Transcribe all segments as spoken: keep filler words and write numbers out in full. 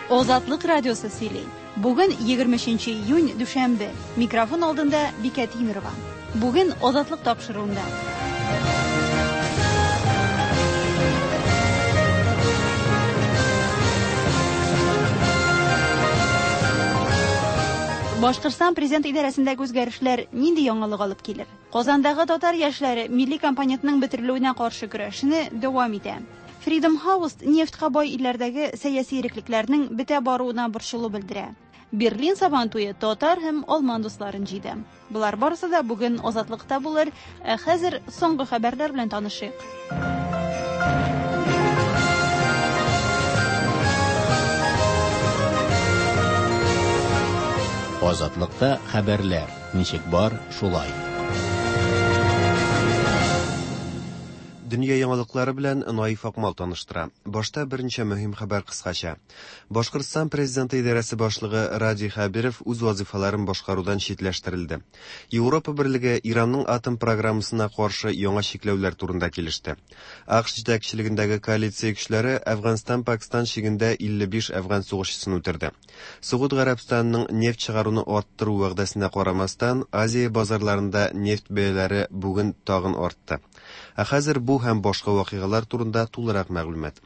Озатлык радиосы сөйли. Бүген егерменче июнь дүшәмбе. Микрофон алдында Бикә Тимирова. Бүген Озатлык тапшыруында. Башкортстан президент идарәсендәге үзгәрешләр нинди яңалык алып килер? Казандагы татар яшьләре милли компонентның бетерелүенә каршы көрәшне дәвам итә. Freedom House нефтькә бай илләрдәге сәяси иреклекләрнең бетә баруына борчылу белдерә. Берлин сабантуе татар һәм алман дусларын җыйды. Булар барысы да бүген Азатлыкта булыр. Ә хәзер соңгы хәбәрләр белән танышыйк. Азатлыкта хәбәрләр. Ничек бар, шулай. Дөнья яңалыклары белән Наиф Акмал таныштыра. Башта беренче мөһим хәбәр кыскача. Башкортстан президенты идарәсе башлыгы Ради Хабиров үз вазифаларын башкарудан читләштерелде. Европа берлеге Иранның атом программасына каршы яңа чикләүләр турында килеште. АКШ җитәкчелегендәге коалиция көчләре Әфганстан-Пакистан шигендә илле биш әфган сугышчысын үтерде. Сауд Гарәбстанның нефть чыгаруны арттыру вәгъдәсенә карамастан, Азия базарларында нефть бәяләре бүген тагын артты. Ә хәзер бу һәм башка вакыйгалар турында тулырак мәгълүмат.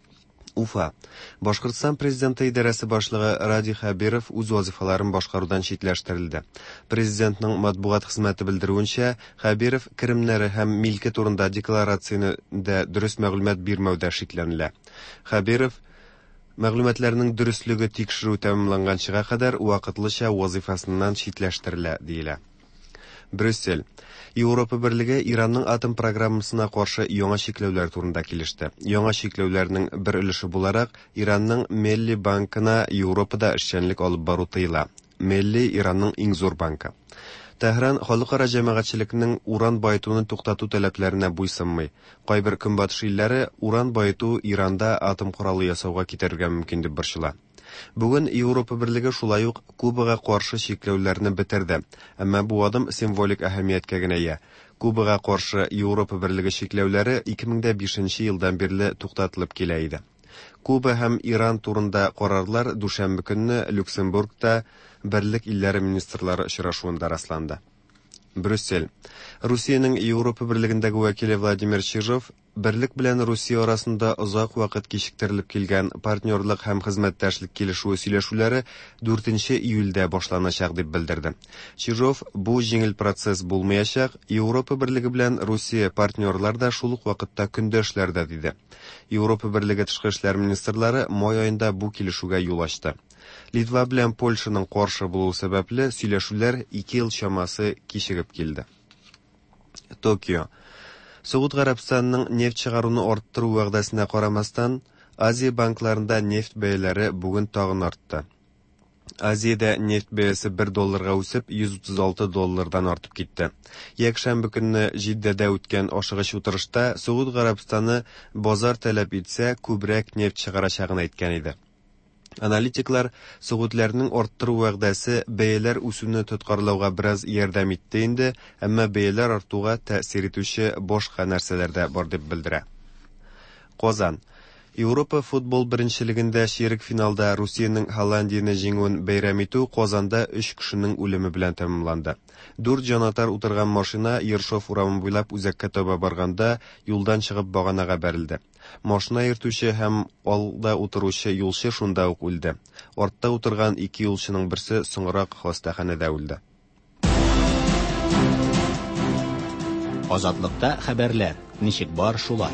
Уфа. Башкортстан президенты идарәсе башлыгы Ради Хабиров үз вазифаларын башкарудан читләштерелде. Президентның матбугат хезмәте белдерүенчә, Хабиров керемнәре һәм милке турында декларацияны дә дөрес мәгълүмат бирмәүдә шикләнелә. Хабиров мәгълүматларның дөрестлеге тикшерү тәмамланганчыга кадәр вакытлыча вазифасыннан читләштерелә, диелә. Брюссель. Европа берлеге Иранның атом программасына каршы яңа чикләүләр турында килеште. Яңа чикләүләрнең бер өлеше буларак Иранның Милли банкына Европада эшчәнлек алып бару тыела. Милли Иранның иң зур банкы. Тәһран халыкара җәмәгатьчелекнең уран байытуны туктату таләпләренә буйсынмый. Кайбер көнбатыш илләре уран байыту Иранда атом коралы ясауга китәргә мөмкин дип борчыла. Бүген Европа берлеге шулай ук Кубага каршы чикләүләрне бетерде. Әмма бу адым символик әһәмияткә генә ия. Кубага каршы Европа берлеге чикләүләре ике мең бишенче елдан бирле туктатылып килә иде. Куба һәм Иран турында карарлар дүшәмбе көнне Люксембургта Берлек илләре министрлары очрашуында расланды. Брюссель. Русиянең Европа берлегендәге вәкиле Владимир Чижов Берлек белән Русия арасында озак вакыт кичектерелеп килгән партнерлык һәм хезмәттәшлек килешүе сөйләшүләре дүртенче июльдә башланачак дип белдерде. Чижов бу җиңел процесс булмаячак, Европа берлеге белән Русия партнерлар да шул ук вакытта көндәшләрдә диде. Европа берлеге тышкы эшләр министрлары май аенда бу килешүгә юл ачты. Литва белән Польшаның каршы булуы сәбәпле сөйләшүләр ике ел чамасы кичегеп килде. Токио. Сауд Гарәбстанның нефть чыгаруны арттыру вәгъдәсенә карамастан, Азия банкларында нефть бәяләре бүген тагын артты. Азиядә нефть бәясе бер долларга үсеп, йөз утыз алты доллардан артып китте. Якшәмбе көнне Җиддәдә үткән ашыгыч утырышта Сауд Гарәбстаны базар таләп итсә, күбрәк нефть чыгарачагын әйткән иде. Аналитиклар Саудларның арттыру вәгъдәсе бәяләр үсүне тоткарлауга бераз ярдәм итте инде, әмма бәяләр артуга тәэсир итүче башка нәрсәләр дә бар дип белдерә. Казан. Европа футбол беренчелегендә ширек финалда Русиянең Голландияны җиңүен бәйрәм итү Казанда өч кешенең үлеме белән тәмамланды. Дүрт җанатар утырган машина Ершов урамы буйлап үзәккә таба барганда юлдан чыгып баганага бәрелде. Машина йөртүче һәм алда утыручы юлчы шунда ук үлде. Артта утырган ике юлчының берсе соңрак хастаханәдә үлде. Азатлыкта хәбәрләр. Ничек бар, шулай.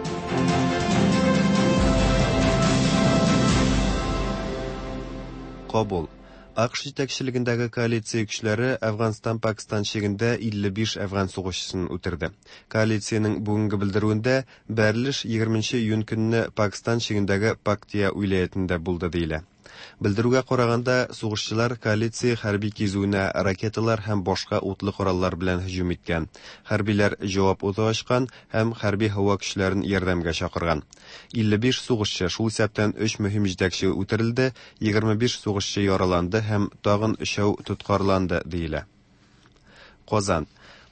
Кабул. АКШ җитәкчелегендәге коалиция көчләре Әфганстан-Пакистан шигендә илле биш әфган сугышчысын үтерде. Коалициянең бүгенге белдерүендә бәрелеш егерменче июнь көнне Пакистан шигендәге Пактия уилаятендә булды диелә. Белдерүгә караганда, сугышчылар коалиция хәрби кизүенә ракеталар һәм башка утлы кораллар белән һөҗүм иткән. Хәрбиләр җавап уты ачкан һәм хәрби һава көчләрен ярдәмгә чакырган. илле биш сугышчы, шул исәптән өч мөһим җитәкче үтерелде, егерме биш сугышчы яраланды һәм тагын өчәү тоткарланды диелә. Казан.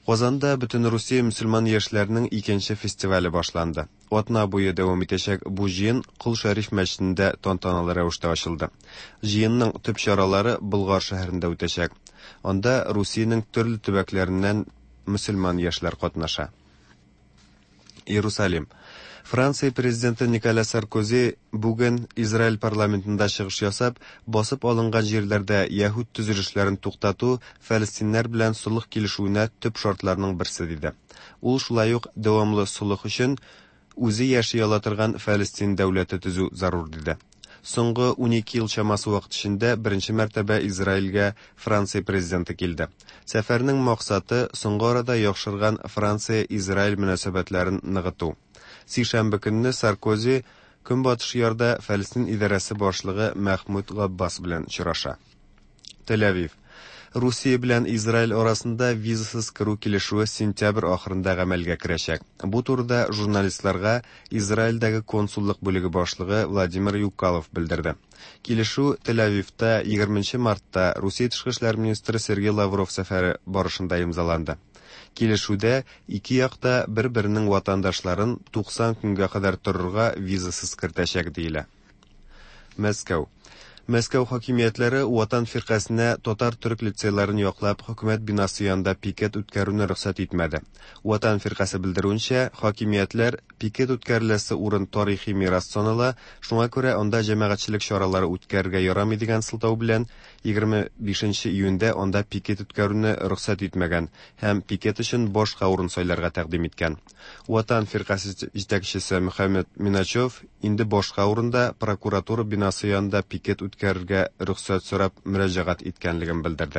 Казанда бөтен Русия мөселман яшьләренең икенче фестивале башланды. Атна буе дәвам итәчәк бу җыен Кул Шәриф мәчетендә тантаналы рәвештә ачылды. Җыенның төп чаралары Болгар шәһәрендә үтәчәк. Анда Русиянең төрле төбәкләреннән мөселман яшьләр катнаша. Иерусалим. Франция президенты Николя Саркози бүген Израиль парламентында чыгыш ясап, басып алынган җирләрдә яһүд төзелешләрен туктату фәлестиннәр белән сулых килешүенә төп шартларның берсе диде. Ул шулай ук дәвамлы сулых өчен үзе яши ала торган Фәлестин дәүләте төзү зарур диде. Соңгы унике ел чамасы вакыт эчендә беренче мәртәбә Израильгә Франция президенты килде. Сәфәрнең максаты соңгы арада яхшырган Франция-Израиль мөнәсәбәтләрен ныгыту. Сишәмбе көнне Саркози Көнбатыш ярда Фәлестин идарәсе башлыгы Мәхмүд Габбас белән очраша. Тель-Авив. Русия белән Израиль арасында визасыз керү килешүе сентябрь ахырында гамәлгә керәчәк. Бу турыда журналистларга Израильдәге консуллык бүлеге башлыгы Владимир Юкалов белдерде. Килешү Тель-Авивта егерменче мартта Русия тышкы эшләр министры Сергей Лавров сәфәре барышында имзаланды. Килешүдә ике якта бер-беренең ватандашларын туксан көнгә кадәр торырга визасыз кертәчәк диелә. Мәскәү. Мәскәү хакимиятләре Ватан фиркасына татар-төрек лицейларын яклап хөкүмәт бинасы янында пикет үткәрүне рөхсәт итмәде. Ватан фиркасы белдерүенчә, хакимиятләр пикет үткәреләсе урын тарихи мирас санала, шуңа күрә анда җәмәгатьчелек чаралары үткәрергә ярамый дигән сылтау белән егерме бишенче июньдә анда пикет үткәрүне рөхсәт итмәгән һәм пикет өчен башка урын сайларга тәкъдим иткән. Ватан фиркасы җитәкчесе Мөхәммәд Миначев инде башка урында прокуратура бинасы янында пикет үткәрергә рөхсәт сорап мөрәҗәгать иткәнлеген белдерде.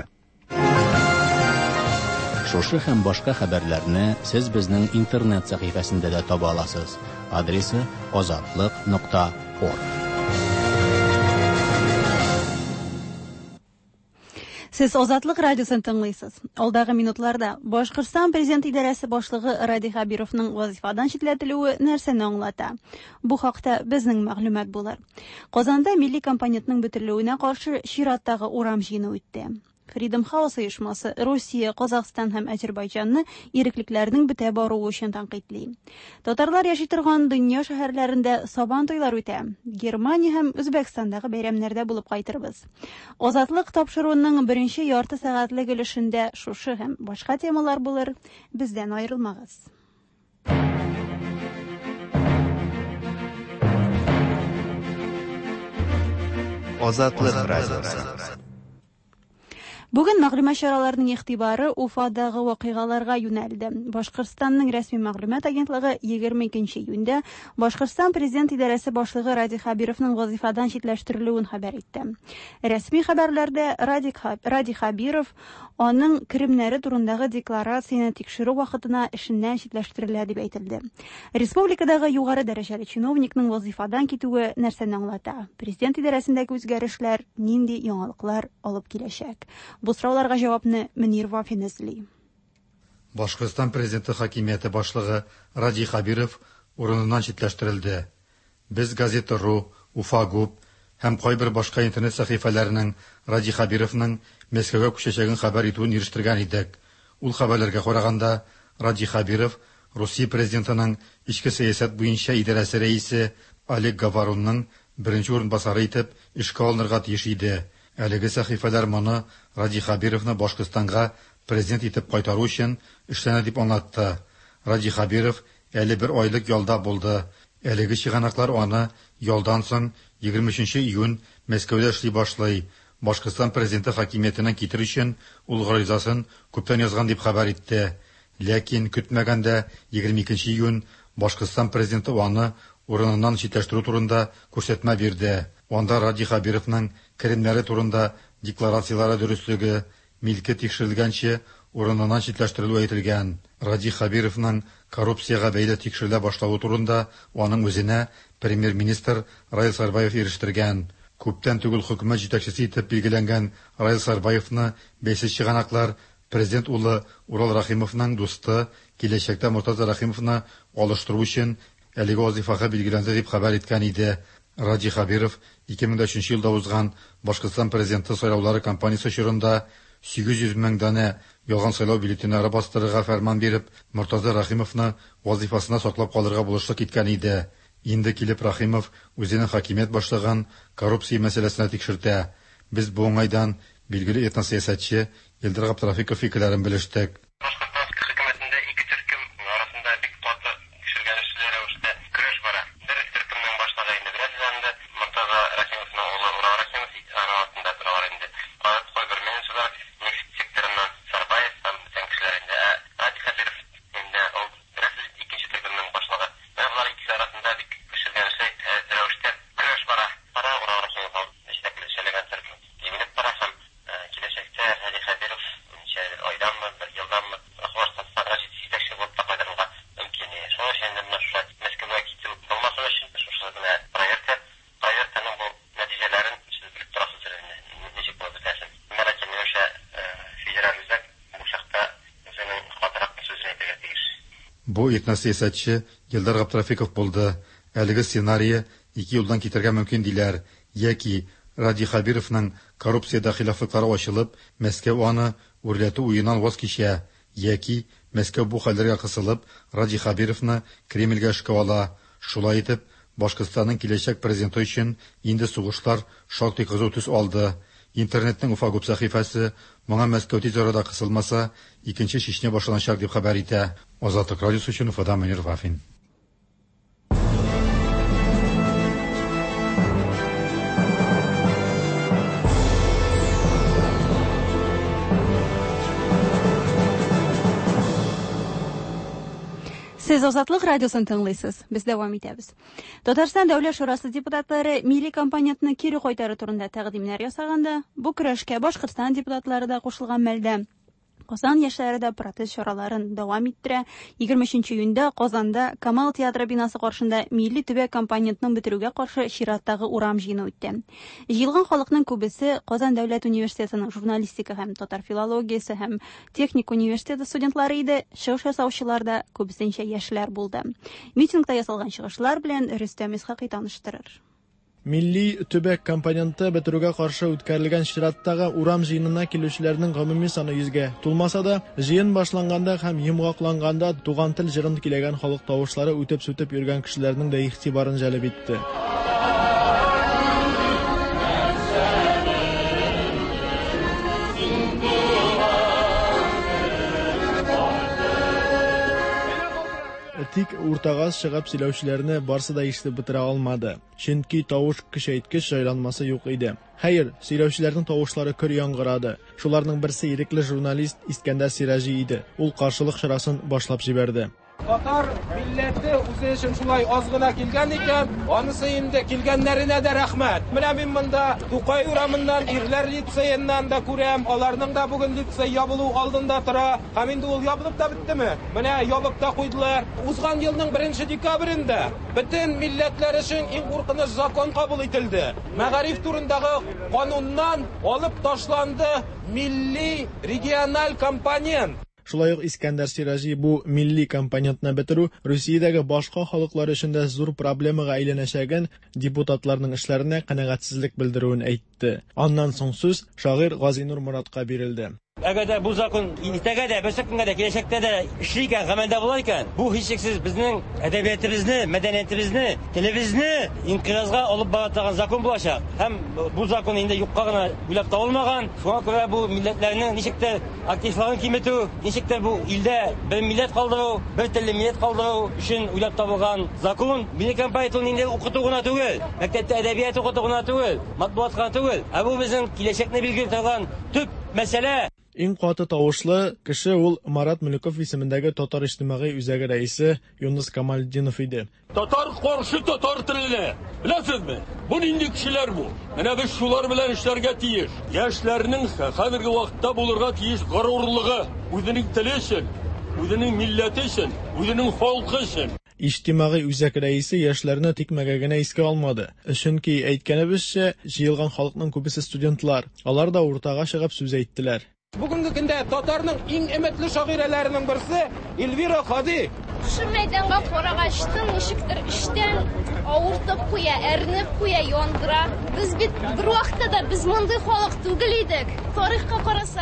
Шушы һәм башка хәбәрләрне сез безнең интернет сәхифәсендә дә таба аласыз. Адресы азатлык нокта орг. Сез Азатлык радиосын тыңлыйсыз. Алдагы минутларда Башкортстан президент идарәсе башлыгы Ради Хабировның вазифадан читләтелүе нәрсәне аңлата? Бу хакта безнең мәгълүмат булыр. Казанда милли компонентның бөтенлегенә каршы чираттагы урам җыены үтте. Freedom House оешмасы Русия, Казакстан һәм Азербайҗанны иреклекләрнең бетә баруы өчен тәнкыйтьли. Татарлар яши торган дөнья шәһәрләрендә сабан туйлар үтә. Германия һәм Үзбәкстандагы бәйрәмнәрдә булып кайтырбыз. Азатлык тапшыруының беренче ярты сәгатьлек өлешендә шушы һәм башка темалар булыр. Бездән аерылмагыз. Азатлык радиосы. Бүген мәгълүмат чараларының игътибары Уфадагы вакыйгаларга юнәлде. Башкортстанның рәсми мәгълүмат агентлыгы егерме икенче июньдә Башкортстан президент идарәсе башлыгы Ради Хабировның вазифадан читләштерелүен хәбәр итте. Рәсми хәбәрләрдә Ради Хабиров аның кремнәре турындагы декларацияне тикшерү вакытына эшеннән читләштерелә дип әйтелде. Республикадагы югары дәрәҗәле чиновникның вазифадан китүе нәрсәне аңлата? Президент идарәсендәге үзгәрешләр нинди яңалыклар алып киләчәк? Бу сорауларга җавапны Мөнир Вафин эзли. Башкортстан президенты хакимияте башлыгы Ради Хабиров урыныннан читләштерелде. Без газета.ру, Уфагуб һәм кайбер башка интернет сәхифәләренең Ради Хабировның Мәскәүгә күчәчәген хәбәр итүен ирештергән идек. Ул хәбәрләргә караганда, Ради Хабиров Русия президентының ичке сәясәт буенча идарәсе рәисе Олег Говорунның беренче урынбасары итеп эшкә алынырга тиеш иде. Әлеге сәхифәләр моны Ради Хабировны Башкортстанга президент итеп кайтару өчен эшләнә дип аңлатты. Ради Хабиров әле бер айлык ялда булды. Әлеге чыганаклар аны ялдан соң егерме өченче июнь Мәскәүдә эшли башлый. Башкортстан президенты хакимиятенә китер өчен ул гаризасын күптән язган дип хәбәр итте. Ләкин көтмәгәндә егерме икенче июнь Башкортстан президенты аны урыныннан читләштерү турында күрсәтмә бирде. Анда Ради Хабировның кремнәре турында декларациялары дөрестлеге, милке тикшерелгәнче урыныннан читләштерелү әйтелгән. Ради Хабировның коррупциягә бәйле тикшерелә башлауы турында аның үзенә премьер-министр Раил Сарбаев ирештергән. Күптән түгел хөкүмәт җитәкчесе итеп билгеләнгән Раил Сарбаевны бәйсез чыганаклар президент улы Урал Рахимовның дусты, киләчәктә Муртаза Рахимовны алыштыру өчен әлеге вазифага билгеләнде дип хәбәр иткән иде. Ради Хабиров ике мең өченче елда узган Башкортстан президенты сайлаулары кампаниясе чорында сигез йөз мең дана ялган сайлау бюллетеньнары бастырырга фәрман биреп, Мортаза Рахимовны вазифасына саклап калырга булышлык иткән иде. Инде килеп Рахимов үзенең хакимият башлаган коррупция мәсьәләсенә тикшертә. Без бу уңайдан билгеле этносәясәтче Илдар Габдрафиков фикерләрен белештек. Бу этносәясәтче Илдар Габдрафиков булды. Әлеге сценарий ике юлдан китәргә мөмкин диләр. Яки Ради Хабировның коррупциядә хилафлыклары ачылып, Мәскәү аны үрләтү уеннан ваз кичә. Яки Мәскәү бу хәлләргә кысылып, Ради Хабировны Кремльгә эшкә ала. Шулай итеп, Башкортстанның киләчәк президенты өчен инде сугышлар шактый кызу төс алды. Интернетның Уфагуб сәхифәсе моңа Мәскәү тиз арада кысылмаса, икенче Чечня башланачак дип хәбәр итә. Азатлык радиосы өчен Уфадан Мөнир Вафин. Сез Азатлык радиосын тыңлыйсыз. Без дәвам итәбез. Татарстан Дәүләт Шурасы депутатлары милли компонентны кире кайтару турында тәкъдимнәр ясаганда, бу көрәшкә Башкортстан депутатлары да кушылган мәлдә Казан яшьләре дә протест чараларын дәвам иттерә. егерме өченче июньдә Казанда Камал театры бинасы каршында милли төбәк компонентның бетерүгә каршы чираттагы урам җыены үтте. Җыелган халыкның күбесе Казан дәүләт университетының журналистика һәм татар филологиясе һәм техник университеты студентлары иде. Чыгыш ясаучылар да күбесенчә яшьләр булды. Митингта ясалган чыгышлар белән Рөстәм Исхакый таныштырыр. Милли төбәк компоненты бетерүгә каршы үткәрелгән чираттагы урам җыенына килүчеләрнең гомуми саны йөзгә тулмаса да, җыен башланганда һәм йомгакланганда туган тел җырын киләгән халык тавышлары үтеп-сүтеп йөргән кешеләрнең дә игътибарын җәлеп итте. Тик уртага чыгып сөйләүчеләрне барсы да ишетеп бетерә алмады. Чөнки тавыш көчәйткеч җайланмасы юк иде. Хәер, сөйләүчеләрнең тавышлары көр яңгырады. Шуларның берсе ирекле журналист Искәндәр Сиражи иде. Ул каршылык чарасын башлап җибәрде. Татар милләте үзе өчен шулай аз гына килгән икән, анысы инде килгәннәренә дә рәхмәт. Менә мин монда Тукай урамыннан ирләр лицейыннан да күрәм, аларның да бүген лицей ябылу алдында тора. Һәм инде ул ябылып та биттеме? Менә ябып та куйдылар. Узган елның беренче декабрендә бөтен милләтләр өчен иң куркыныч закон кабул ителде. Мәгариф турындагы кануннан алып ташланды милли региональ компонент. Шулай ук Искәндәр Сиражи бу милли компонентны бетерү Русиядәге башка халыклар өчен дә зур проблемага әйләнәчәген депутатларның эшләренә канәгатьсезлек белдерүен әйтте. Аннан соң сүз шагыйрь Газинур Моратка бирелде. Әгәр дә бу закон иртәгә дә, бер көнгә дә, киләчәктә дә эшләгән, гамәлдә була икән, бу һичшиксез безнең әдәбиятыбызны, мәдәниятебезне, телебезне инкыйразга алып бара торган закон булачак. Һәм бу закон инде юкка гына уйлап табылмаган. Шуңа күрә бу милләтләрнең ничектер активлыгын киметү, ничектер бу илдә бер милләт калдыру, бер телле милләт калдыру өчен уйлап табылган закон. Милли компонентны инде укыту гына түгел, мәктәптә әдәбият укыту гына түгел, матбугатка түгел. Ә бу безнең киләчәкне билгеләп торган төп мәсьәлә. Иң каты тавышлы кеше ул Марат Мөлеков исемендәге татар иҗтимагый үзәге рәисе Юнус Камалдинов иде. Татар каршы татар теленә. Беләсезме? Бу нинди кешеләр бу? Менә без шулар белән эшләргә тиеш. Яшьләрнең хәзерге вакытта булырга тиеш горурлыгы, үзенең теле өчен, үзенең милләте өчен, үзенең халкы өчен. Иҗтимагый үзәк рәисе яшьләрне тикмәгә генә искә алмады. Чөнки әйткәнебезчә, җыелган халыкның күбесе студентлар. Алар да уртага чыгып сүз әйттеләр. Бүгенге көндә татарның иң өметле шагыйрәләренең берсе Эльвира Хади. Шу мәйданга карагаштың ничектер иштән авыртып куя, әрнеп куя, яндыра. Без бит бер вакытта да без мондый халык түгел идек. Тарихка карасак,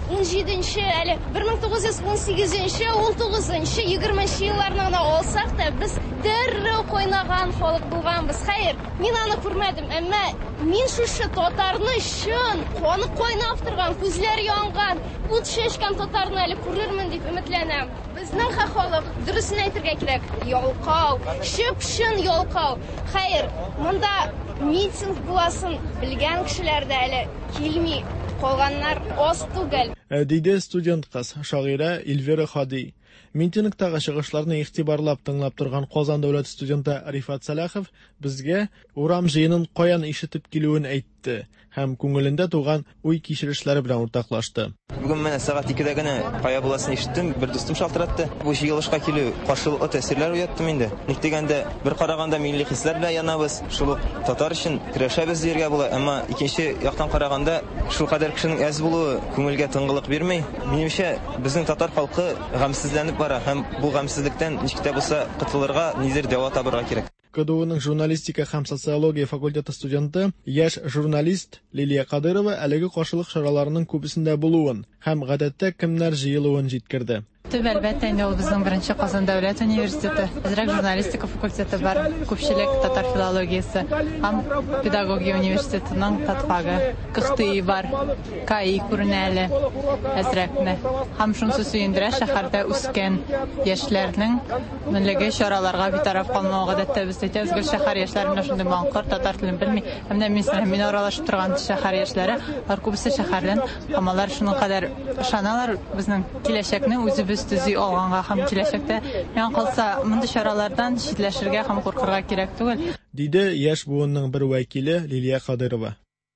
он җиденче, әле bir ming to'qqiz yuz o'n sakkizinче, он тогызынчы, егерменче елларны гына алсак та, без дәррәү кайнаган халык булганбыз. Хәер, мин аны күрмәдем, әмма мин шушы татарны чын, каны кайнап торган, күзләре янган, ут чәчкән татарны әле күрермен дип өметләнәм. Безнең халык, дөресен әйтергә кирәк, ялкау, чып-чын ялкау. Хәер, монда митинг буласын белгән кешеләр дә әле килми. Калганнар аз түгел. Диде студент кыз, шагыйрә Эльвира Хади. Митингтагы чыгышларны игътибарлап тыңлап торган Казан дәүләт студенты Рифат Салахов безгә урам җыенын каян ишетеп килүен әйтте һәм күңелендә туган уй кичерешләре белән уртаклашты. Бүген менә сәгать икедә генә кая буласын ишеттем, бер дустым шалтыратты. Бу җыелышка килү каршылыклы тәэсирләр уяттым инде. Ник дигәндә, бер караганда милли хисләр белән янабыз, шул татар өчен көрәшәбез дигән була, әмма икенче яктан караганда шул кадәр кешенең әз булуы күңелгә тынгылык бирмәй. Минемчә, безнең татар халкы гамсезләнеп бара һәм бу гамсезлектән ничек тә булса котылырга нидер дәва табырга кирәк. КДУның журналистика һәм социология факультеты студенты, яшь журналист Лилия Кадырова әлеге каршылык чараларының күбесендә булуын һәм гадәттә кемнәр җыелуын җиткерде. Төп әлбәттә инде ул безнең беренче Казан дәүләт университеты. Әзрәк журналистика факультеты бар, күпчелек татар филологиясе һәм педагогия университетының татфагы, КХТИ бар, КАИ күренәле әзрәкне. Һәм шунсы сөендерә шәһәрдә үскән яшьләрнең милләге чараларга битараф калмау гадәттә без әйтәбез, гел шәһәр яшьләренә шундый манкор татар телен белми, һәм дә мин аралашып торган шәһәр яшьләре, алар күбесе шәһәрдән, һәм алар шуның кадәр ышаналар безнең киләчәкне үзебез төзи алганга һәм киләчәктә яң калса мондый чаралардан читләшергә һәм куркырга кирәк түгел, диде яшь буынның бер вәкиле Лилия Кадырова.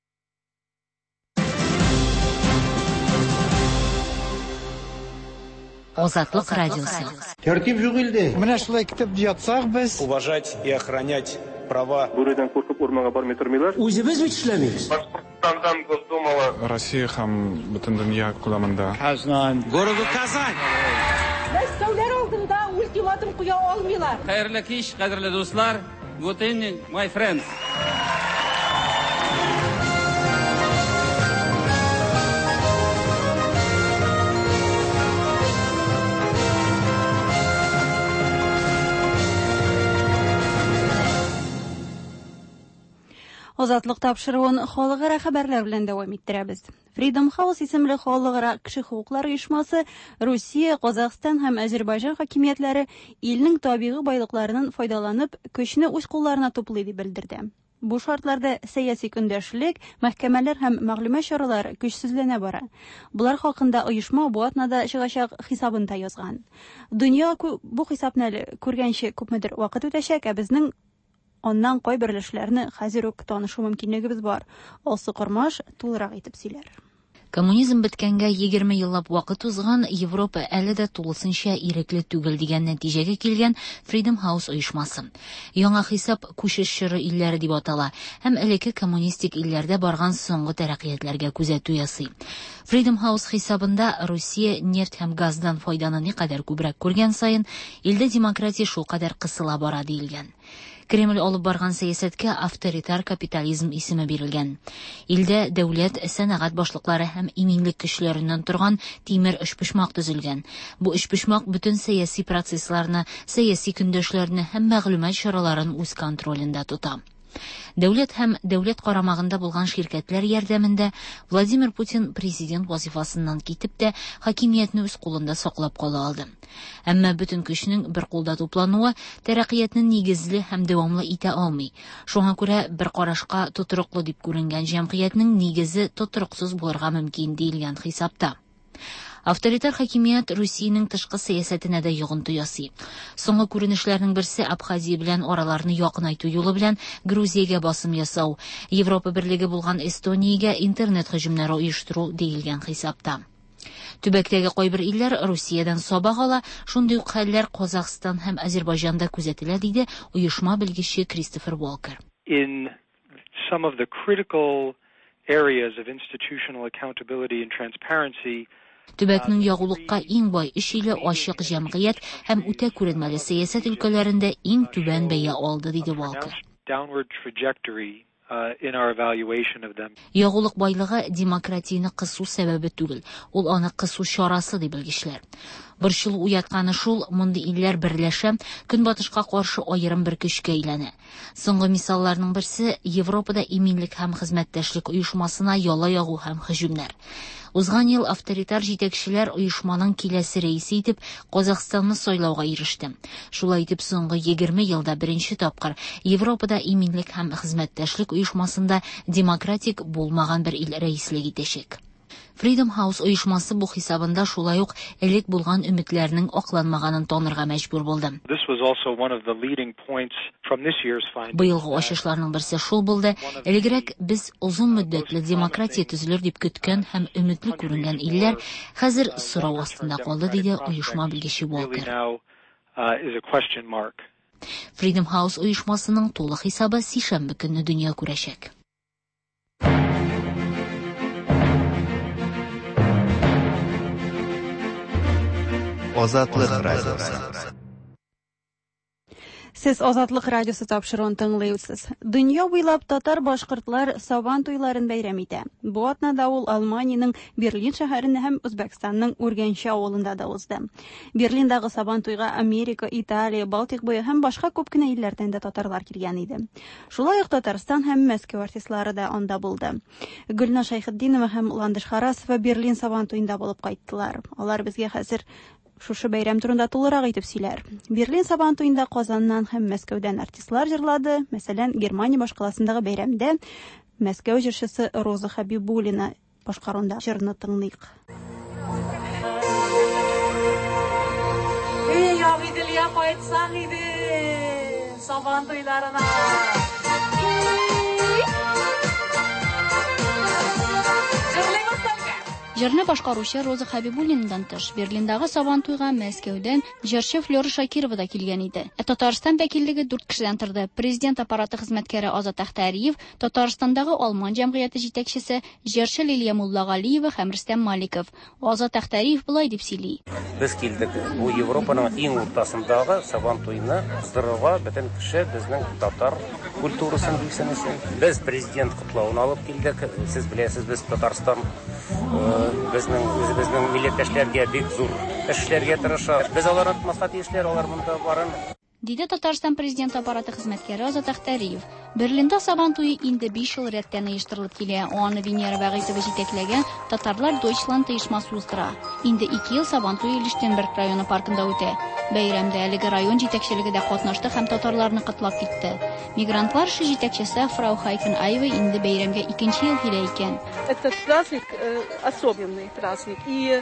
Азатлык радиосы. Тәртип юк инде. Менә шулай китеп ятсак без. Уважать и охранять права. Бүредән куркып урманга бармый тормыйлар. Үзебез бит эшләмибез. Башкортстандан Госдумала. Россия һәм бөтен дөнья күләмендә. Казан. Городу Казань. Мәскәүләр алдында ультиматум куя алмыйлар. Хәерле кич, кадерле дуслар. Good evening, my friends. Азатлык тапшыруын халыкара хәбәрләр белән дәвам иттерәбез. Freedom House исемле халыкара кеше хукуклары оешмасы Русия, Казакстан һәм Азәрбайҗан хакимиятләре илнең табигый байлыкларынан файдаланып, көчне үз кулларына туплый дип белдерде. Бу шартларда сәяси көндәшлек, мәхкәмәләр һәм мәгълүмат чаралары көчсезләнә бара. Булар хакында оешма бу атнада чыгачак хисабында язган. Дөнья бу хисапны күргәнче күпмедер вакыт үтәчәк, ә безнең Ondan кай берләшләрне хәзер үк танышу мөмкинлегебез бар. Алсы Кормаш тулырак итеп сөйләр. Коммунизм беткәнгә егерме еллап вакыт узган, Европа әле дә тулысынча ирекле түгел дигән нәтиҗәгә килгән Freedom House оешмасы. Яңа хисап күчеш чоры илләре дип атала һәм элекке коммунистик илләрдә барган соңгы тәрәккыятләргә күзәтү ясый. Freedom House хисабында Русия нефть һәм газдан файданы никадәр күбрәк күргән саен, илдә демократия шул кадәр кысыла бара диелгән. Кремль алып барган сәясәткә авторитар капитализм исеме бирелгән. Илдә дәүләт, сәнәгать башлыклары һәм иминлек көчләреннән торган тимер эшпишмак төзелгән. Бу эшпишмак бөтен сәяси процессларны, сәяси көндәшләрне һәм мәгълүмат чараларын үз контролендә тота. Дәүләт һәм дәүләт карамагында булган ширкәтләр ярдәмендә Владимир Путин президент вазифасыннан китеп тә хакимиятне үз кулында саклап кала алды. Әмма бөтен көчнең бер кулда туплануы тәрәккыятне нигезле һәм дәвамлы итә алмый. Шуңа күрә бер карашка тотрыклы дип күренгән җәмгыятьнең нигезе тотрыксыз булырга мөмкин диелгән хисапта. Авторитар хакимият Русиянең тышкы сәясәтенә дә йогынты ясый. Соңгы күренешләрнең берсе Абхазия белән араларны якынайту юлы белән Грузиягә басым ясау, Европа берлеге булган Эстониягә интернет һөҗүмнәре оештыру диелгән хисапта. Төбәктәге кайбер илләр Русиядән сабак ала, шундый ук хәлләр Казакстан һәм Азәрбайҗанда күзәтелә, диде оешма белгече Кристофер Уолкер. In some of the critical areas of institutional accountability and transparency, Төбәкнең ягулыкка иң бай эш иле ачык җәмгыять һәм үтә күренмәле сәясәт өлкәләрендә иң түбән бәя алды, диде Уолкер. downward trajectory uh, in our evaluation of them. Ягулык байлыгы демократияны кысу сәбәбе түгел, ул аны кысу чарасы дип белгечләр. Борчылу уятканы шул, мондый илләр берләшә, көнбатышка каршы аерым бер көчкә әйләнә. Соңгы мисалларның берсе Европада иминлек һәм хезмәттәшлек оешмасына яла ягу һәм һөҗүмнәр. Узган ел авторитар җитәкчеләр оешманың киләсе рәисе итеп Казакъстанны сайлауга иреште. Шулай итеп, соңгы егерме елда беренче тапкыр Европада иминлек һәм хезмәттәшлек оешмасында демократик булмаган бер ил рәислек итәчәк. Freedom House оешмасы бу хисабында шулай ук элек булган өметләрнең акланмаганын танырга мәҗбүр булды. Быелгы ачышларның берсе шул булды. Элегрәк без узын мөддәтле демократия төзелер дип көткән һәм өметле күренгән илләр хәзер сорау астында калды, диде оешма белгече Волкер. Freedom House оешмасының тулы хисабы сишәмбе көнне дөнья күрәчәк. Азатлык радиосы. Сез Азатлык радиосы тапшыруын тыңлыйсыз. Дөнья буйлап татар башкортлар Сабан туйларын бәйрәм итә. Бу атнада ул Алманиянең Берлин шәһәрендә һәм Үзбәкстанның Үргәнче авылында да узды. Берлиндагы Сабан туйга Америка, Италия, Балтик буе һәм башка күп кенә илләрдән дә татарлар килгән иде. Шулай ук Татарстан һәм Мәскәү артистлары да анда булды. Гөлнар Шайхетдинова һәм Ландыш Харасова Берлин Сабан туйында булып кайттылар. Алар безгә хәзер шушы бәйрәм турында тулырак итеп сөйләр. Берлин Сабан туйында Казаннан һәм Мәскәүдән артистлар җырлады. Мәсәлән, Германия башкаласындагы бәйрәмдә Мәскәү җырчысы Роза Хәбибуллина башкаруында җырны тыңлыйк. Эй, ягыйдылия кайтсаң иде, Сабан туйларына. Җырны башкаручы Роза Хәбибуллинадан тыш Берлиндагы Сабан туйга Мәскәүдән җырчы Флёра Шакирова да килгән иде. Ә Татарстан вәкиллеге дүрт кешедән торды. Президент аппараты хезмәткәре Азат Әхтәриев, Татарстандагы Алман җәмгыяте җитәкчесе җырчы Лилия Муллагалиева һәм Рөстәм Маликов. Азат Әхтәриев булай дип сөйли. Без килдек бу Европаның иң уртасындагы Сабан туйны кыздырырга, бөтен кеше безнең татар культурасын билсенесен. Без президент котлауын алып килдек. Сез беләсез, без Татарстан безнең үзебезнең милләттәшләргә бик зур эшләргә тырыша. Без аларны тотмаска тиешләр, алар монда барын. Диде Татарстан президент аппараты хезмәткәре Азат Әхтәриев. Берлинда Сабан туйы инде биш ел рәттән оештырылып килә. Аны Венера Вәгыйзова җитәкләгән Татарлар Deutschland оешмасы уздыра. Инде ике ел Сабан туйы Лиштенберг районы паркында үтә. Бәйрәмдә әлеге район җитәкчелеге дә катнашты һәм татарларны котлап китте. Мигрантлар эше җитәкчесе Фрау Хайкен Айва инде бәйрәмгә икенче ел килә икән. Этот праздник особенный праздник. И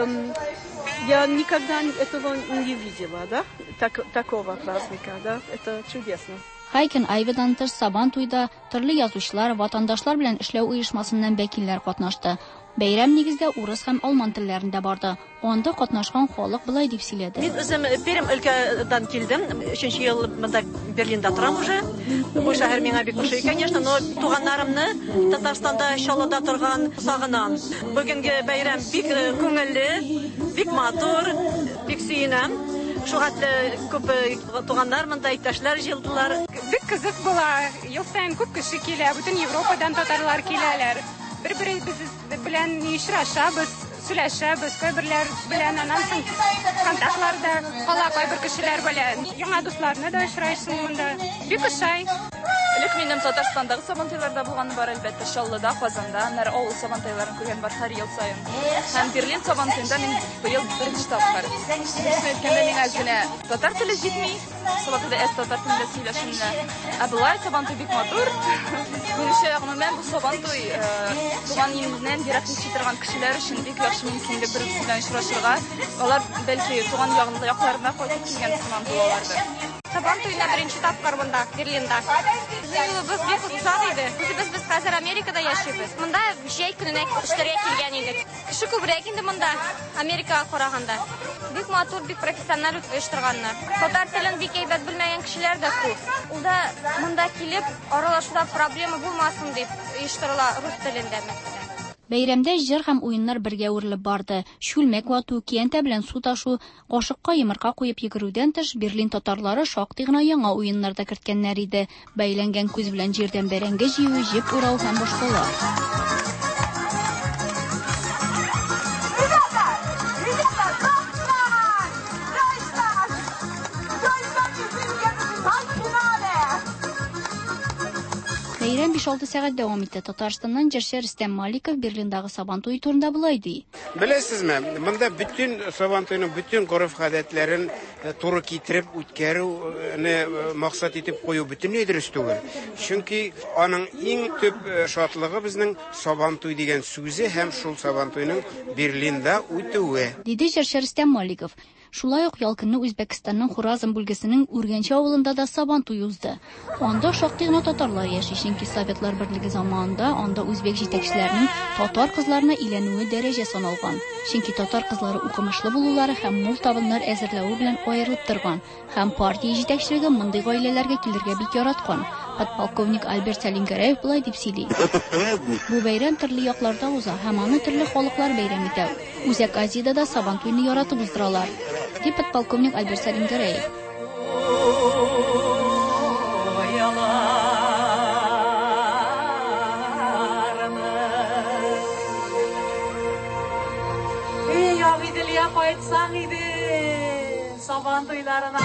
я никогда этого не видела, да? Так, такого праздника, да? Это чудесно. Хайкен Айвадан тыш Сабан туйда төрле язучылар, ватандашлар белән эшләү оешмасыннан вәкилләр катнашты. Бәйрәм нигездә урыс һәм алман телләрендә барды. Анда катнашкан халык булай дип сөйләде. Мин үзем Пермь өлкәдән килдем. өченче ел монда Берлинда торам уже. Бу шәһәр миңа бик ошый, конечно, но туганнарымны Татарстанда Чаллыда торган сагынам. Бүгенге бәйрәм бик күңелле, бик матур, бик сөенәм. Шугатлы күп туганнар монда иптәшләр җыелдылар. Бик кызык була. Ел саен күп кеше килә, бөтен Европадан татарлар киләләр. Бер-беребез белән очрашабыз, сөйләшәбез, кайберләр белән аннан соң контактларда кала кайбер кешеләр белән. Яңа дусларны да очрайсың монда. Бик ошай. Элек минем Татарстандагы Сабан туйларда булганы бар, әлбәттә, Чаллыда, Казанда, нәр авыл Сабан туйларын күргән бар һәр ел саен. Һәм Берлин Сабан туенда мин быел беренче тапкыр. Әйткәндә миңа генә татар теле җитми, Сабан туйда эс татар телендә сөйләшүне. Ә болай Сабан туй бик матур. Минемчә, гомумән бу Сабан туй туган иленнән еракка торган кешеләр өчен бик яхшы мөмкинлек бер-берсе белән очрашырга. Алар бәлки туган якларына кайтып килгән сыман булаларdır. Сабан туйына беренче тапкыр монда, Берлинда. Юлыбыз бик узак иде. Үзебез без хәзер Америкада яшибез. Монда җәй көненә эшләргә килгән идек. Кеше күбрәк инде монда, Америкага караганда. Бик матур, бик профессиональ оештырганнар. Татар телен бик әйбәт белмәгән кешеләр дә күп. Ул да монда килеп, аралашуда проблема булмасын дип оештырыла рус телендә мәсәлән. Бәйрәмдә җыр һәм уеннар бергә үрелеп барды. Шүлмәк вату, киянтә белән су ташу, кашыкка йомырка куеп йөгерүдән тыш, Берлин татарлары шактый гына яңа уеннар да керткәннәр иде. Бәйләнгән күз белән җирдән бәрәңге җыю, җеп урау һәм башкалар. Бәйрәм биш-алты сәгать дәвам итте. Татарстаннан җырчы Рөстәм Маликов Берлиндагы Сабантуй турында булай ди. Беләсезме, монда bütün Сабантуйның bütün гореф-гадәтләрен туры китереп үткәрүне максат итеп кую бөтенләй дөрес түгел. Чөнки аның иң төп шатлыгы безнең Сабантуй дигән сүзе һәм шул Сабантуйның Берлинда үтүе. Диде җырчы Рөстәм Маликов. Шулай ук ялкынны Үзбәкстанның Хуразм бүлгесенең Үргәнче авылында да Сабантуй узды. Анда шактый гына татарлар яши, чөнки Советлар Берлеге заманында анда үзбәк җитәкчеләренең татар кызларына иләнүе дәрәҗә саналган. Чөнки татар кызлары укымышлы булулары һәм мул табыннар әзерләүе белән аерылып торган. Һәм партия җитәкчелеге мондый гаиләләргә килергә бик яраткан. Подполковник Альберт Салингәрәев булай дип сөйли. Бу бәйрәм төрле якларда уза, һәм аны төрле халыклар бәйрәм итә. Үзәк Азиядә да Сабантуйны яратып уздыралар. Дип подполковник Альберт Салингәрәев. Ey Авиделия кайтсаң иде Сабантуйларына.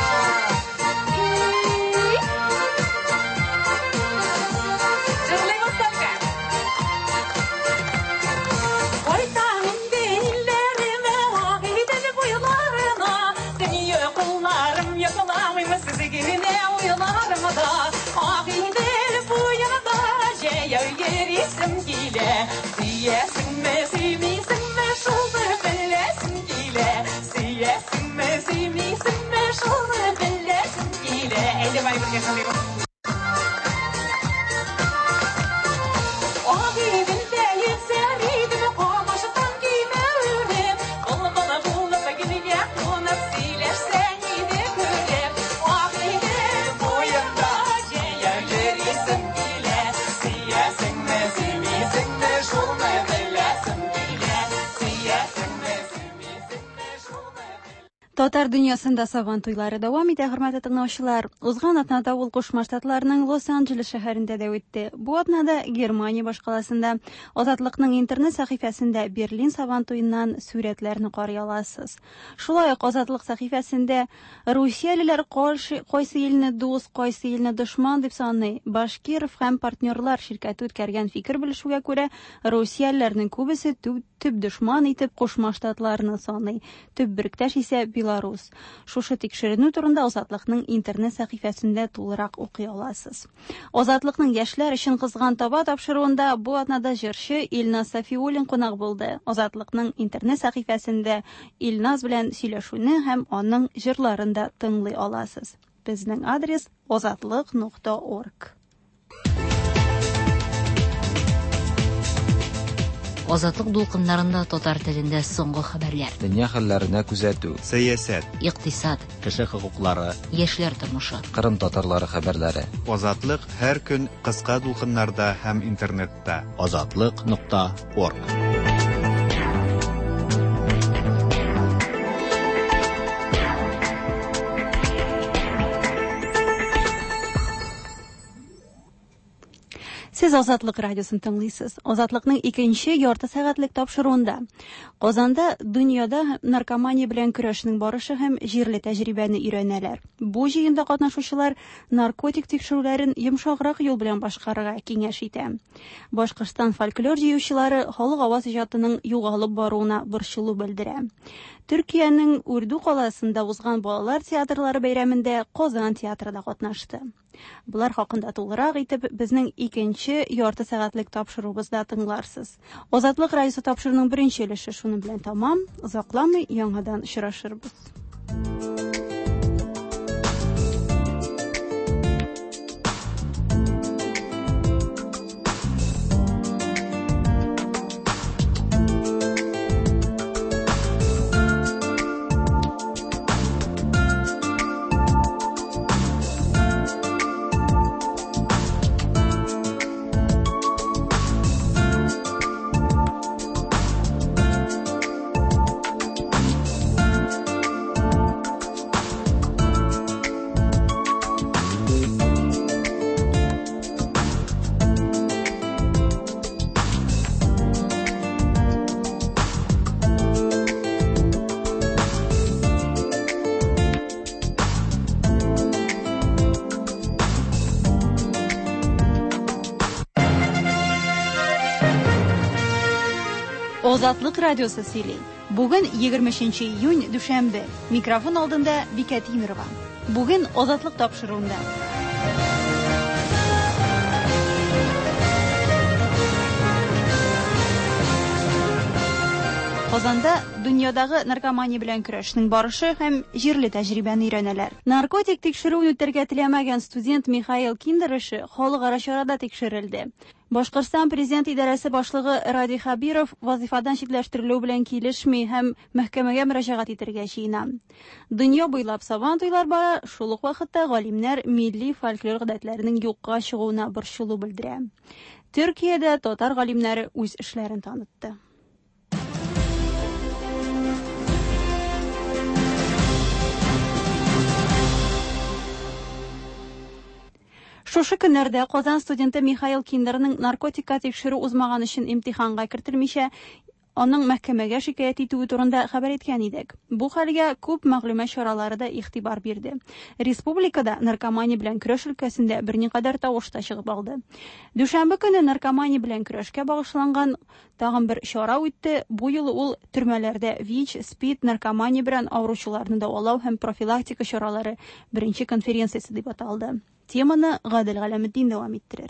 Татар дөньясында Сабантуйлары дәвам итә, хөрмәтле тыңлаучылар. Узган атнада ул Кушма Штатларының Лос-Анджелес шәһәрендә дә үтте. Бу атнада Германия башкаласында Азатлыкның интернет сәхифәсендә Берлин Сабантуйыннан сүрәтләрне карый аласыз. Шулай ук Азатлык сәхифәсендә Русиялеләр кайсы илне дус, кайсы илне дошман дип саный. Башкиров һәм партнерлар ширкәте үткәргән фикер белешүгә күрә, Русиялеләрнең күбесе төп дошман итеп Кушма Штатларны саный. Төп бирктәш исә Беларус. Шушы тикшеренү турында Азатлыкның интернет сәхифәсендә тулырак укый аласыз. Азатлыкның яшьләр өчен кызган таба тапшыруында бу атнада җырчы Илназ Сафиуллин кунак булды. Азатлыкның интернет сәхифәсендә Илназ белән сөйләшүне һәм аның җырларын да тыңлый аласыз. Безнең адрес азатлык нокта орг. Азатлык дулкыннарында татар телендә соңгы хәбәрләр. Дөнья хәлләренә күзәтү, сәясәт, икътисад, кеше хокуклары, яшьләр тормышы, Кырым татарлары хәбәрләре. Азатлык һәр көн кыска дулкыннарда һәм интернетта. азатлык нокта орг. Сез Азатлык радиосын тыңлыйсыз. Азатлыкның икенче ярты сәгатьлек тапшыруында Казанда дөньяда наркомания белән көрәшнең барышы һәм җирле тәҗрибәне өйрәнәләр. Бу җыенда катнашучылар наркотик тикшерүләрен йомшаграк юл белән башкарырга киңәш итә. Башкортстан фольклор җыючылары халык аваз иҗатының югалып баруына борчылу белдерә. Төркиянең Урду каласында узган балалар театрлары бәйрәмендә Казан театры да катнашты. Булар хакында тулырак итеп безнең икенче ярты сәгатьлек тапшыруыбызда тыңларсыз. Азатлык радиосы тапшыруның беренче өлеше шуның белән тамам. Озакламый яңадан очрашырбыз. Азатлык радиосы сөйли. Бүген егерменче июнь дүшәмбе. Микрофон алдында Бикә Тимирова. Бүген Азатлык тапшыруында. Казанда дөньядагы наркомания белән көрәшнең барышы һәм җирле тәҗрибәне өйрәнәләр. Наркотик тикшерүен үтәргә теләмәгән студент Михаил Киндер эше халыкара чарада тикшерелде. Башкортстан президент идарәсе башлыгы Ради Хабиров вазифадан читләштерелү белән килешми һәм мәхкәмәгә мөрәҗәгать итәргә җыена. Дөнья буйлап сабан туйлар бара, шул ук вакытта галимнәр милли фольклор гадәтләренең юкка чыгуына борчылу белдерә. Төркиядә татар галимнәре үз эшләрен танытты. Шушы көннәрдә Казан студенты Михаил Киндерның наркотикка тикшерү узмаган өчен имтиханга кертелмичә, аның мәхкәмәгә шикаят итүе турында хәбәр иткән идек. Бу хәлгә күп мәгълүмат чаралары да игътибар бирде. Республикада наркомания белән көрәш өлкәсендә берникадәр тавыш та чыгып алды. Дүшәмбе көне наркомания белән көрәшкә багышланган тагын бер чара үтте. Бу юлы ул төрмәләрдә ВИЧ, СПИД, наркомания белән авыручыларны дәвалау һәм профилактика чаралары беренче конференциясе дип аталды. Теманы Гадел Галәметдин дәвам иттерер.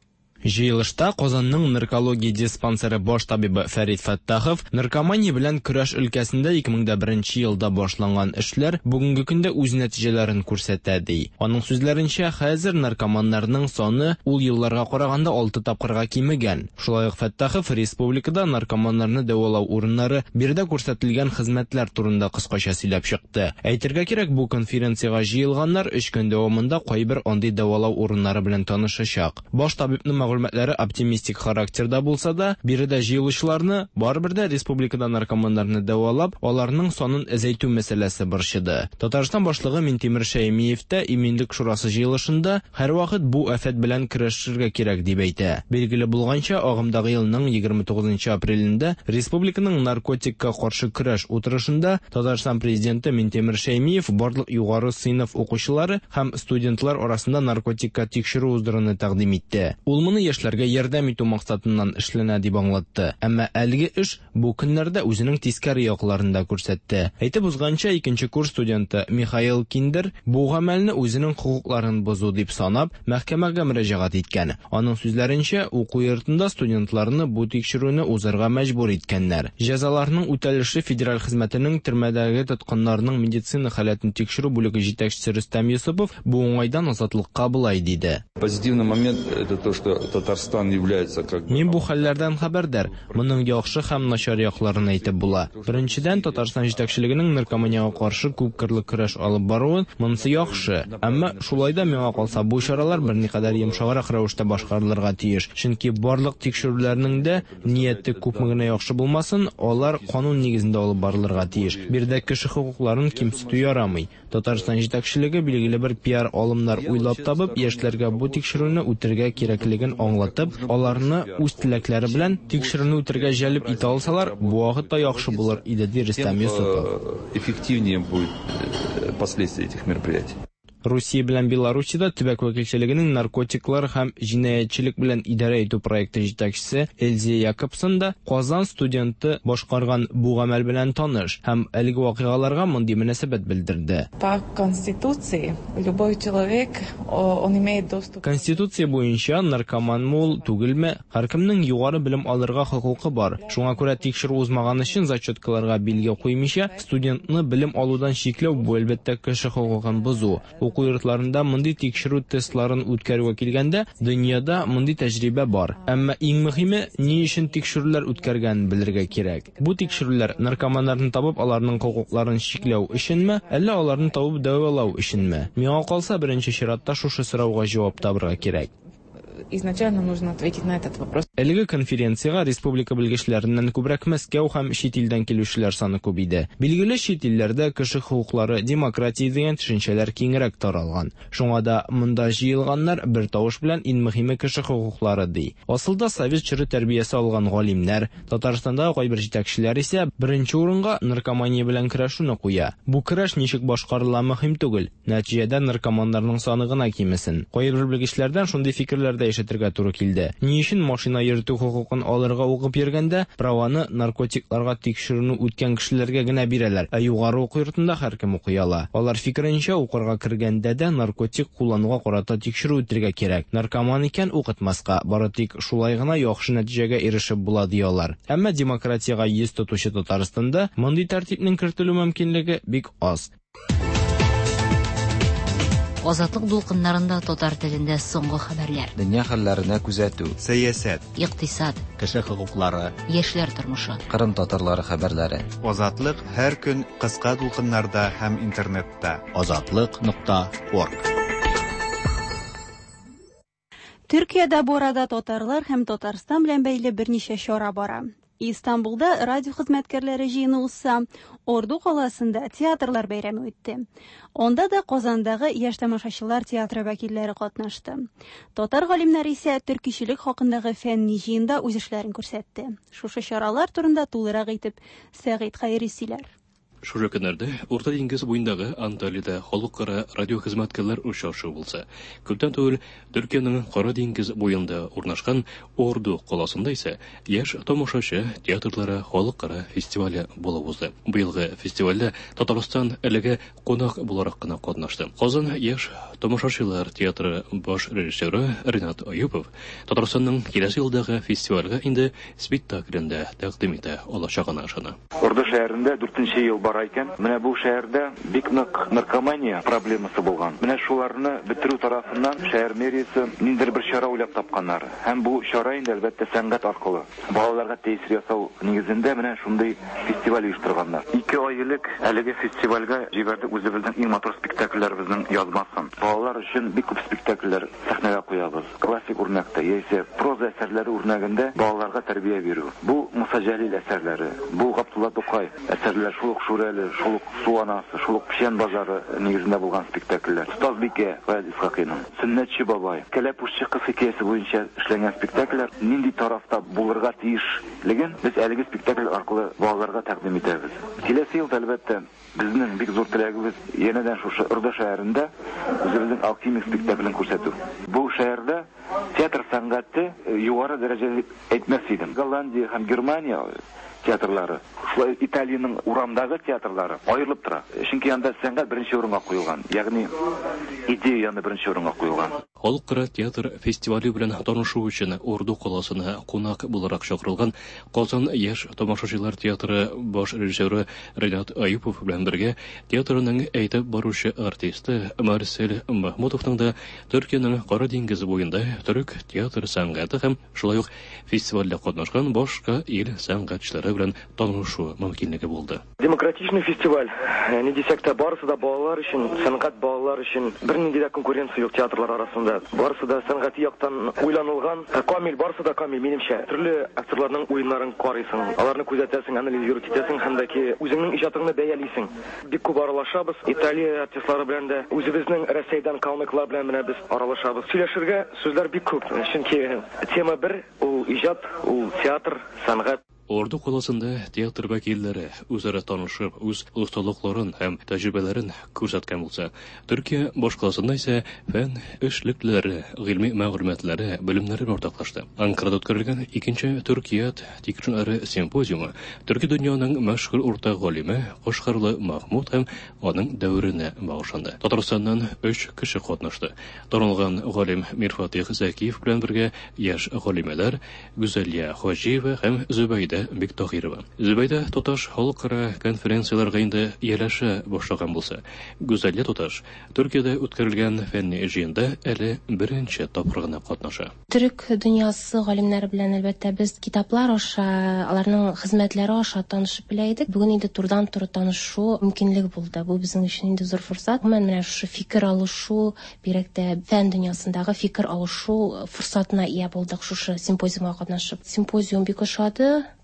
Җыелышта Казанның наркология диспансеры баш табибы Фәрит Фәттахов наркомания белән көрәш өлкәсендә ике мең беренче елда башланган эшләр бүгенге көндә үз нәтиҗәләрен күрсәтә ди. Аның сүзләренчә, хәзер наркоманнарның саны ул елларга караганда алты тапкырга кимегән. Шулай ук Фәттахов республикада наркоманнарны дәвалау урыннары, биредә күрсәтелгән хезмәтләр турында кыскача сөйләп чыкты. Әйтергә кирәк, бу конференцияга җыелганнар өч көн дәвамында кайбер андый дәвалау урыннары белән танышачак. Баш табибның мәгълүматлары оптимистик характерда булса да, биредә җыелучыларны барыбер дә республикада наркоманнарны дәвалап, аларның санын әзәйтү мәсьәләсе борчыды. Татарстан башлыгы Минтимер Шәймиев тә иминлек шурасы җыелышында һәрвакыт бу афәт белән көрәшергә кирәк дип әйтә. Билгеле булганча, агымдагы елның егерме тугызынчы апрелендә республиканың наркотикка каршы көрәш утырышында Татарстан президенты Минтимер Шәймиев барлык югары сыйныф укучылары һәм студентлар арасында наркотикка тикшерү уздыруны тәкъдим итте. Ул моны яшьләргә ярдәм итү максатыннан эшләнә дип аңлатты. Әмма әлеге эш бу көннәрдә үзенең тискәре якларында күрсәтте. Әйтеп узганча, икенче курс студенты Михаил Киндер бу гамәлне үзенең хукукларын бозу дип санап, мәхкәмәгә мөрәҗәгать иткән. Аның сүзләренчә, уку йортында студентларны бу тикшерүне узарга мәҗбүр иткәннәр. Җәзаларның үтәлеше федераль хезмәтенең төрмәдәге тоткыннарның медицина халатын тикшерү бүлеге җитәкчесе Рөстәм Юсупов бу уңайдан азатлыкка булай диде. Позитивный момент это то, что Татарстан является как Мин бу хәлләрдән хәбәрдар. Моның яхшы һәм начар якларын әйтеп була. Беренчедән, Татарстан җитәкчелегенең наркоманияга каршы күп кырлы көрәш алып баруы монысы яхшы. Әмма шулай да миңа калса бу чаралар берникадәр йомшаграк рәвештә башкарылырга тиеш. Чөнки барлык тикшерүләрнең дә нияте күпме генә яхшы булмасын, алар канун нигезендә алып барылырга тиеш. Биредә кеше хукукларын кимсетү ярамый. Татарстан җитәкчелеге билгеле бер пиар алымнар уйлап табып, яшьләргә бу тикшерүне үтәргә кирәклеген аңлатып, аларны үз теләкләре белән тикшерүне үтәргә җәлеп итә алсалар, бу вакытта яхшы булыр иде ди Рөстәм Юсупов. Эффективнее будет последствия этих мероприятий. Русия белән Белоруссиядә төбәк вәкилчелегенең наркотиклар һәм җинаятьчелек белән идарә итү проекты җитәкчесе Эльзия Якобсон да Казан студенты башкарган бу гамәл белән таныш һәм әлеге вакыйгаларга мондый мөнәсәбәт белдерде. По конституции любой человек он имеет доступ. Конституция буенча наркоман мул түгелме, һәркемнең югары белем алырга хокукы бар. Шуңа күрә тикшерү узмаган өчен зачеткаларга билге куймыйча студентны белем алудан шикләү бу әлбәттә кеше хокукын бозу. Уку йортларында мондый тикшерү тестларын үткәрүгә килгәндә, дөньяда мондый тәҗрибә бар. Әмма иң мөһиме, ни өчен тикшерүләр үткәргәнен белергә кирәк. Бу тикшерүләр наркоманнарны табып, аларның хокукларын шикләү өченме, әллә аларны табып дәвалау өченме? Миңа калса, беренче чиратта шушы сорауга җавап табырга кирәк. Изначально нужно ответить на этот вопрос. Әлеге конференцияга республика белгечләреннән күбрәк Мәскәү һәм чит илдән килүчеләр саны күп иде. Билгеле, чит илләрдә кеше хукуклары, демократия дигән төшенчәләр киңрәк таралган. Шуңа да монда җыелганнар бер тавыш белән иң мөһиме кеше хукуклары ди. Асылда совет чоры тәрбиясе алган галимнәр, Татарстанда кайбер җитәкчеләр исә беренче урынга наркомания белән көрәшүне куя. Бу көрәш ничек башкарыла мөһим түгел. Нәтиҗәдә наркоманнарның саны гына кимесен. Кайбер белгечләрдән шундый фикерләрдә ишетергә туры килде. Ни өчен машина йөртү хокукын алырга укып йөргәндә праваны наркотикларга тикшерүне үткән кешеләргә генә бирәләр, ә югары уку йортында һәркем укый ала. Алар фикеренчә, укырга кергәндә дә наркотик куллануга карата тикшерү үтәргә кирәк. Наркоман икән укытмаска, бары тик шулай гына яхшы нәтиҗәгә ирешеп була диялар. Әмма демократиягә йөз тотучы Татарстанда мондый тәртипнең кертелү мөмкинлеге бик аз. Азатлык дулкыннарында татар телендә соңгы хәбәрләр. Дөнья хәлләренә күзәтү, сәясәт, икътисад, кеше хокуклары, яшьләр тормышы, Кырым татарлары хәбәрләре. Азатлык һәр көн кыска дулкыннарда һәм интернетта. азатлык нокта орг. Төркиядә бу арада татарлар һәм Татарстан белән бәйле берничә чара бара. Истанбулда радио хезмәткәрләре җыены узса, Орду каласында театрлар бәйрәме үтте. Онда да Казандагы яшь тамашачылар театры вәкилләре катнашты. Татар галимнәре исә төркичелек хакындагы фәнни җыенда үз эшләрен күрсәтте. Шушы чаралар турында тулырак итеп Сәгыйд Хәйри сөйләр. Шушы көннәрдә Урта диңгез буендагы Анталиядә халыкара радио хезмәткәрләр очрашу булса, күптән түгел Төркиянең Кара диңгез буенда урнашкан Орду каласында исә яшь тамашачы театрлары халыкара фестивале булып узды. Быелгы фестивальдә Татарстан әлегә кунак буларак кына катнашты. Казан яшь тамашачылар театры баш режиссеры Ринат Аюпов Татарстанның киләсе елдагы фестивальгә инде спектаклендә тәкъдим итә алачагына ышана. Орду шәһәрендә дүртенче ел бар икән. Менә бу шәһәрдә бик нык наркомания проблемасы булган. Менә шуларны бетерү тарафыннан шәһәр мэриясе ниндидер бер чара уйлап тапканнар. Һәм бу чара инде әлбәттә сәнгать аркылы балаларга тәэсир ясау нигезендә менә шундый фестиваль оештырганнар. Ике ай элек әлеге фестивальгә җибәрдек үзебезнең иң матур спектакльләребезнең язмасын. Балалар өчен бик күп спектакльләр сәхнәгә куябыз. Классик үрнәктә яисә проза әсәрләре үрнәгендә балаларга тәрбия бирү. Бу Муса Җәлил әсәрләре, бу Габдулла Тукай әсәрләре, шул Шурәле, шул Суанасы, шул Пешән базары нигезендә булган спектакльләр. Стазбикә Вәли Исхакыйның Сөннәтче бабай, Кәләпүшче кыз хикәясе буенча эшләнгән спектакльләр нинди тарафта булырга тиешлеген без әлеге спектакль аркылы балаларга тәкъдим итәбез. Киләсе ел әлбәттә безнең бик зур теләгебез янәдән шушы Орда шәһәрендә үзебезнең алхимик спектаклен күрсәтү. Бу шәһәрдә театр сәнгате югары дәрәҗәдә әйтмәс идем. Голландия һәм Германия театрлары, шулай Италиянең урамдагы театрлары аерылып тора. Чөнки анда сәнгать беренче урынга куелган, ягъни идея аны беренче урынга куелган. Халыкара театр фестивале белән танышу өчен Орду каласына кунак буларак чакырылган Казан яшь тамашачылар театры баш режиссеры Ринат Аюпов белән бергә театрның әйтеп баручы артисты Марсель Махмутовның да Төркиянең Кара диңгез буенда төрек театр сәнгате һәм шулай ук фестивальдә катнашкан башка ил сәнгатьчеләре белән танышу мөмкинлеге булды. Демократичный фестиваль. Не дисәк тә барысы да балалар өчен, сәнгать балалар өчен бернинди дә конкуренция юк театрлар арасында. Барысы да сәнгати яктан уйланылган. Камил, барысы да камил, минемчә. Төрле актерларның уеннарын карыйсың, аларны күзәтәсең, анализ итәсең һәм дә ки үзеңнең иҗатыңны бәялисең. Бик күп аралашабыз. Италия артистлары белән дә үзебезнең Россиядән комиклар белән менә без аралашабыз. Сөйләшергә сүзләр бик күп. Чөнки тема бер, ул иҗат, ул театр, сәнгать. Орду каласында театр вәкилләре үзара танышып, үз осталыкларын һәм тәҗрибәләрен күрсәткән булса, Төркия башкаласында исә фән эшлекләре, гыйльми мәгълүматлары, белемнәре ортаклашты. Анкарада үткәрелгән икенче Төркия тикшерү симпозиумы Төрки дөньяның мәшһүр урта галиме Кашкарлы Махмуд һәм аның дәверенә багышланды. Татарстаннан өч кеше катнашты. Танылган галим Мирфатих Закиев белән бергә яшь галимәләр Гүзәлия Хаҗиева һәм Зөбәйдә Биктагирова. Зөбәйдә тоташ халыкара конференцияларга инде ияләшә башлаган булса, Гүзәлия тоташ Төркиядә үткәрелгән фәнни җыенда әле беренче тапкыр гына катнаша. Төрек дөньясы галимнәре белән әлбәттә без китаплар аша, аларның хезмәтләре аша танышып белә идек. Бүген инде турыдан туры танышу мөмкинлеге булды. Бу безнең өчен инде зур форсат. Мен менә шушы фикер алышу, бирәк тә фән дөньясындагы фикер алышу форсатына ия булдык шушы симпозиумга катнашып. Симпозиум бик ошады.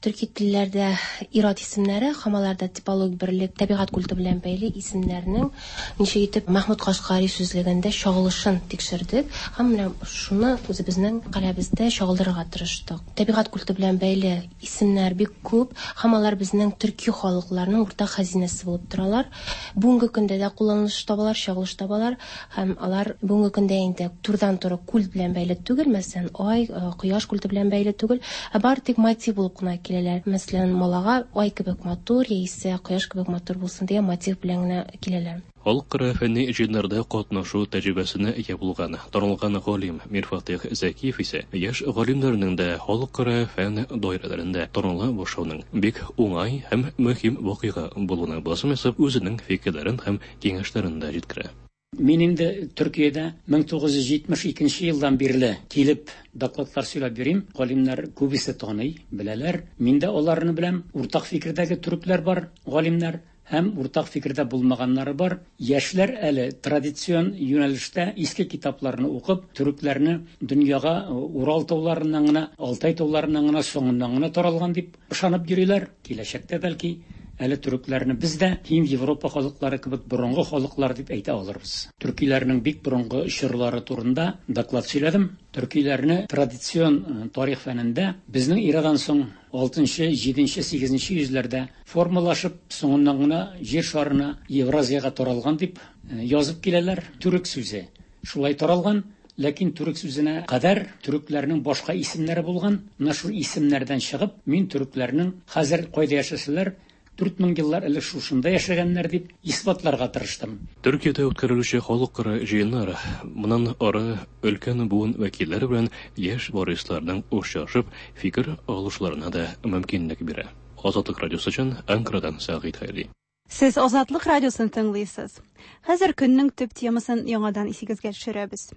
Төрки телләрдә ир-ат исемнәре, һәм аларда типологик берлек, табигать культы белән бәйле исемнәрнең ничә итеп Мәхмүд Кашкари сүзлегендә чагылышын тикшердек, һәм менә шуны үзебезнең каләбездә чагылдырырга тырыштык. Табигать культы белән бәйле исемнәр бик күп, һәм алар безнең төрки халыкларның уртак хәзинәсе булып торалар. Бүгенге көндә дә кулланыш табалар, чагылыш табалар, һәм алар бүгенге көндә инде турыдан-туры культ белән бәйле түгел, мәсәлән, ай, кояш культы белән бәйле түгел, ә бар тик мотив булып кына киләләр. Мәсәлән, малага ай кебек матур, яисә кояш кебек матур булсын дигән мотив белән генә киләләр. Халыкара фәнни җыеннарда катнашу тәҗрибәсенә ия булган танылган галим Мирфатих Зәкиев исә яшь галимнәрнең дә халыкара фән даирәләрендә таныла башлауның бик уңай һәм мөһим вакыйга булуына басым ясап үзенең фикерләрен һәм киңәшләрен дә җиткерә. Мин инде Төркиядә мең тугыз йөз җитмеш икенче елдан бирле килеп докладлар сөйләп бирим. Галимнәр күбесе таный, беләләр. Мин дә аларны беләм. Уртак фикердәге төрекләр бар, галимнәр. Һәм уртак фикердә булмаганнары бар. Яшьләр әле традицион юнәлештә иске китапларны укып, төрекләрне дөньяга Урал тауларыннан гына, Алтай тауларыннан гына, соңыннан гына таралган дип ышанып йөриләр. Киләчәктә бәлки әле төрекләрне бездә һим Европа халыклары кебек борынгы халыклар дип әйтә алырбыз. Төркиләрнең бик борынгы чорлары турында доклад сөйләдем. Төркиләрне традицион тарих фәнендә безнең ирадан соң алтынчы, җиденче, сигезенче йөзләрдә формалашып, соңыннан гына җир шарына Евразияга таралган дип язып киләләр. Түрек сүзе шулай таралган. Ләкин түрек сүзенә кадәр төрекләрнең башка исемнәре булган. Менә шул исемнәрдән чыгып, мин төрекләрнең хәзер кайда яшәсәләр дүрт мең еллар элек шушында яшәгәннәр дип исбатларга тырыштым. Төркиядә үткәрелүче халыкара җыеннар моннан ары өлкән буын вәкилләре белән яшь варисларның очрашып, фикер алышларына да мөмкинлек бирә. Азатлык радиосы өчен Анкарадан Сәгыйть Хайли. Сез Азатлык радиосын тыңлыйсыз. Хәзер көннең төп темасын яңадан исегезгә төшерәбез.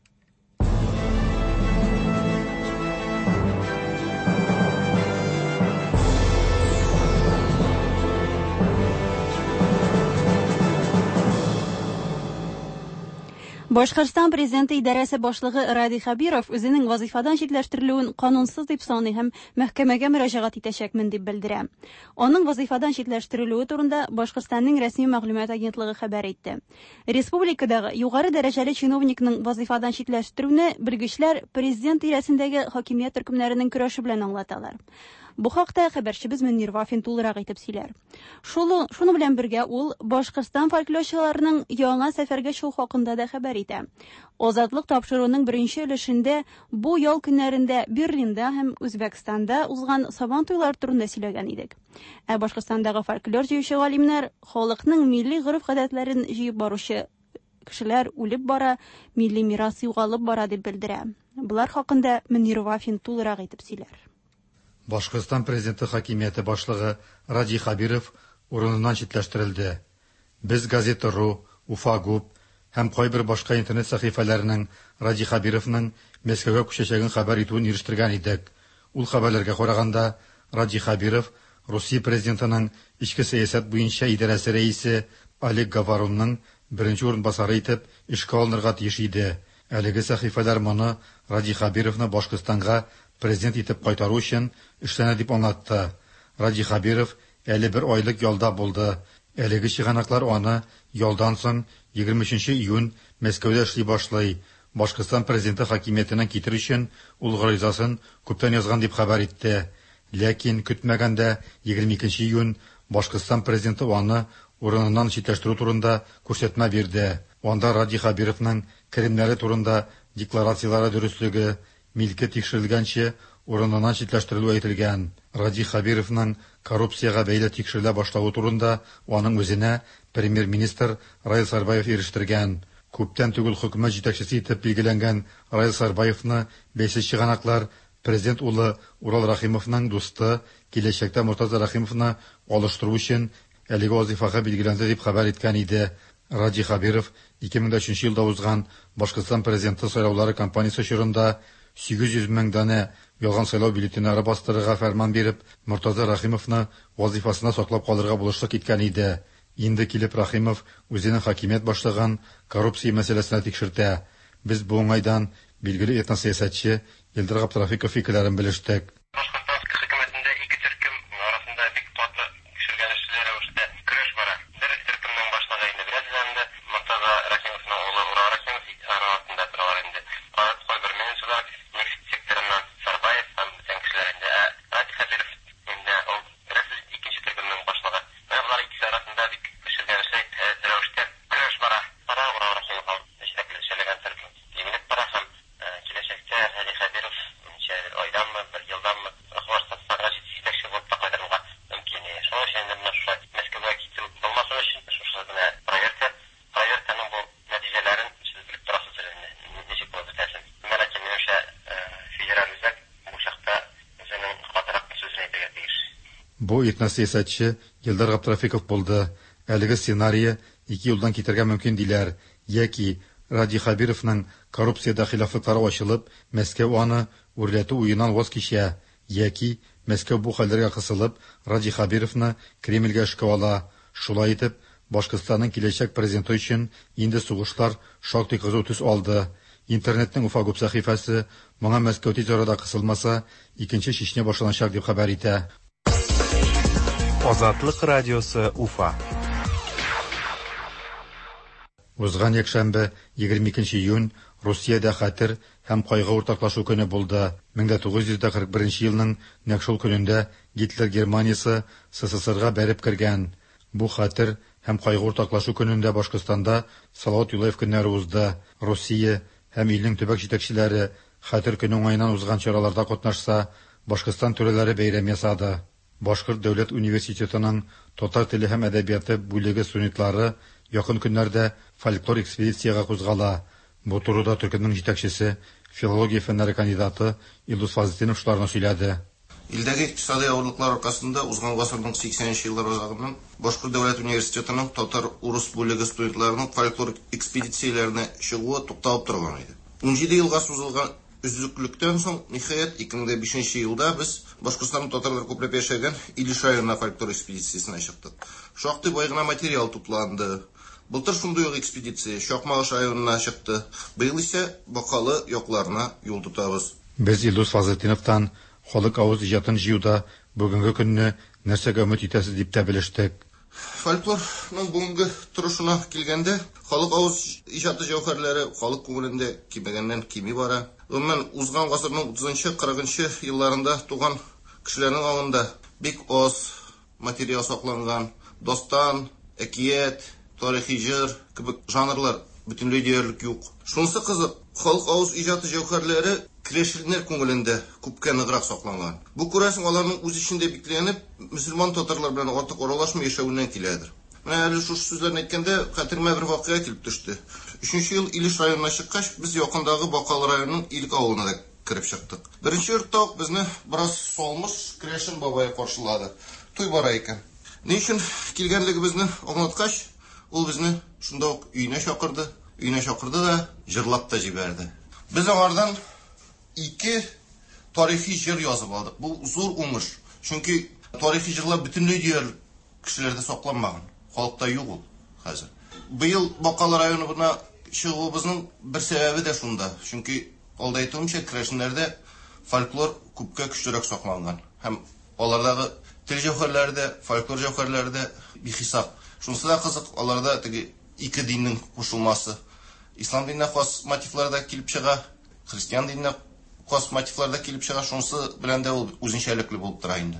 Башкортстан президенты идарәсе башлыгы Ради Хабиров үзенең вазифадан читләштерелүен канунсыз дип саный һәм мәхкәмәгә мөрәҗәгать итәчәкмен дип белдерә. Аның вазифадан читләштерелүе турында Башкортстанның рәсми мәгълүмат агентлыгы хәбәр итте. Республикадагы югары дәрәҗәле чиновникның вазифадан читләштерүне белгечләр президент идарәсендәге хакимият төркемнәренең көрәше белән аңлаталар. Бу хакта хәбәрчебез Мөнир Вафин тулырак әйтеп сөйләр. Шуны шуны белән бергә ул Башкортстан фольклорчыларының яңа сәфәргә чыгу хакында да хәбәр итә. Азатлык тапшыруның беренче өлешендә бу ял көннәрендә Берлинда һәм Үзбәкстанда узган сабан туйлар турында сөйләгән идек. Ә Башкортстандагы фольклор җыючы галимнәр халыкның милли гореф-гадәтләрен җыеп баручы кешеләр үлеп бара, милли мирас югалып бара дип белдерә. Булар хакында Мөнир Вафин тулырак әйтеп сөйләр. Башкортстан президенты хакимияте башлыгы Ради Хабиров урыныннан читләштерелде. Без газета.ру, Уфа.губ һәм кайбер башка интернет сәхифәләренең Ради Хабировның Мәскәүгә күчәчәген хәбәр итүен ирештергән идек. Ул хәбәрләргә караганда, Ради Хабиров Русия президентының ичке сәясәт буенча идарәсе рәисе Олег Говорунның беренче урынбасары итеп эшкә алынырга тиеш иде. Әлеге сәхифәләр моны Ради Хабировны Башкортстанга президент итеп кайтару өчен эшләнә дип аңлатты. Ради Хабиров әле бер айлык ялда булды. Әлеге чыганаклар аны ялдан соң егерме өченче июнь Мәскәүдә эшли башлый. Башкортстан президенты хакимиятеннән китер өчен ул гаризасын күптән язган дип хәбәр итте. Ләкин көтмәгәндә егерме икенче июнь Башкортстан президенты аны урыныннан читләштерү турында күрсәтмә бирде. Анда Ради Хабировның керемнәре турында декларациялары дөрестлеге, милке тикшерелгәнче урыныннан читләштерелү әйтелгән. Ради Хабировның коррупциягә бәйле тикшерелә башлауы турында аның үзенә премьер-министр Раил Сарбаев ирештергән. Күптән түгел хөкүмәт җитәкчесе итеп билгеләнгән Раил Сарбаевны бәйсез чыганаклар президент улы Урал Рахимовның дусты, киләчәктә Муртаза Рахимовны алыштыру өчен әлеге вазифага билгеләнде дип хәбәр иткән иде. Ради Хабиров ике мең өченче елда узган Башкортстан президенты сайлаулары кампаниясе чорында сигез йөз мең данә ялган сайлау бюллетеньнары бастырырга фәрман биреп, Муртаза Рахимовны вазифасына саклап калырга булышлык иткән иде. Инде килеп Рахимов үзенең хакимият башлыгын коррупция мәсьәләсенә тикшертә. Без бу уңайдан билгеле этносәясәтче Елдар Габдрафиков фикерләрен белештек. Башкортстан хөкүмәтендә ике төркем Бу этносәясәтче Елдар Габдрафиков булды. Әлеге сценарий ике юлдан китәргә мөмкин диләр. Яки Ради Хабировның коррупциядә хилафлыклары ачылып, Мәскәү аны үрләтү уеннан ваз кичә. Яки Мәскәү бу хәлләргә кысылып, Ради Хабировны Кремльгә эшкә ала. Шулай итеп, Башкортстанның киләчәк президенты өчен инде сугышлар шактый кызу төс алды. Интернетның Уфагуб сәхифәсе моңа Мәскәү тиз арада кысылмаса, икенче Чечня башланачак дип хәбәр итә. Азатлык радиосы Уфа. Узган якшәмбе егерме икенче июнь Русиядә хәтер һәм кайгы уртаклашу көне булды. мең тугыз йөз кырык беренче елның нәкъ шул көнендә Гитлер Германиясе СССРга бәреп кергән. Бу хәтер һәм кайгы уртаклашу көнендә Башкортстанда Салават Юлаев көннәре узды. Россия һәм илнең төбәк җитәкчеләре хәтер көне уңайыннан узган чараларда катнашса, Башкортстан түрәләре бәйрәм ясады. Башкорт дәүләт университетының татар теле һәм әдәбияты бүлеге студентлары якын көннәрдә фольклор экспедицияга кузгала. Бу турыда Төркемнең җитәкчесе, филология фәннәре кандидаты Илдус Фазлетдинов шуларны сөйләде. Илдәге икътисади авырлыклар аркасында узган гасырның сиксәненче еллар азагыннан Башкорт дәүләт университетының татар урыс бүлеге студентларының фольклор экспедицияләренә чыгуы тукталып торган иде. ун җиде елга сузылган үзеклектән соң, ниһаять, ике мең бишенче елда biz Башкортстанның татарлар күпләп яшәгән Илеш районына фольклор экспедициясенә чыктык. Шактый бай гына материал тупланды. Былтыр шундый ук экспедиция Шакмагыш районына чыкты. Быел исә Бакалы якларына юл тотабыз. Без Илдус Фазлетдиновтан халык авыз иҗатын җыюда бүгенге көнне нәрсәгә өмет итәсез дип тә белештек. Фольклорның бүгенге торышына килгәндә, халык авыз иҗаты җәүһәрләре халык күңелендә кимәгәннән кими бара. Гомумән, узган гасырның утызынчы кырыгынчы елларында туган кешеләрнең аңында бик аз материал сакланган. Достан, әкият, тарихи җыр кебек жанрлар бөтенләй диярлек юк. Шунысы кызык, халык авыз иҗаты җәүһәрләре кирешелнәр күңелендә күпкә ныграк сакланган. Бу күрәсең аларның үз ичендә бикләнеп, мөселман татарлар белән артык аралашмый яшәүеннән киләдер. Менә әле шушы сүзләрне әйткәндә хәтеремә бер вакыйга килеп төште. өченче ел Илеш районына чыккач, без якындагы Бакал районының Илек авылына да кирип чыктык. Беренче йортта ук безне бераз салмыш Крешин бабай каршылады. Туй бара икән. Ни өчен килгәнлегебезне аңлаткач, ул безне шунда ук өенә чакырды. Өенә чакырды да җырлап та җибәрде. Без аңардан ике тарихи җыр язып алдык. Бу зур уңыш. Чөнки тарихи җырлар бөтенләй диярлек кешеләрдә сакланмаган. Халыкта юк ул хәзер. Быел Бакал районына чыгуыбызның бер сәбәбе дә шунда. Чөнки алда әйтүемчә, Крешиннәрдә фольклор күпкә көчлерәк сакланган. Һәм алардагы тел җәүһәрләре дә, фольклор җәүһәрләре дә бихисап. Шунысы да кызык, аларда теге ике диннең кушылмасы. Ислам диненә хас мотивларда килеп чыга, христиан диненә хас мотивларда килеп чыга. Шунысы белән дә ул үзенчәлекле булып тора инде.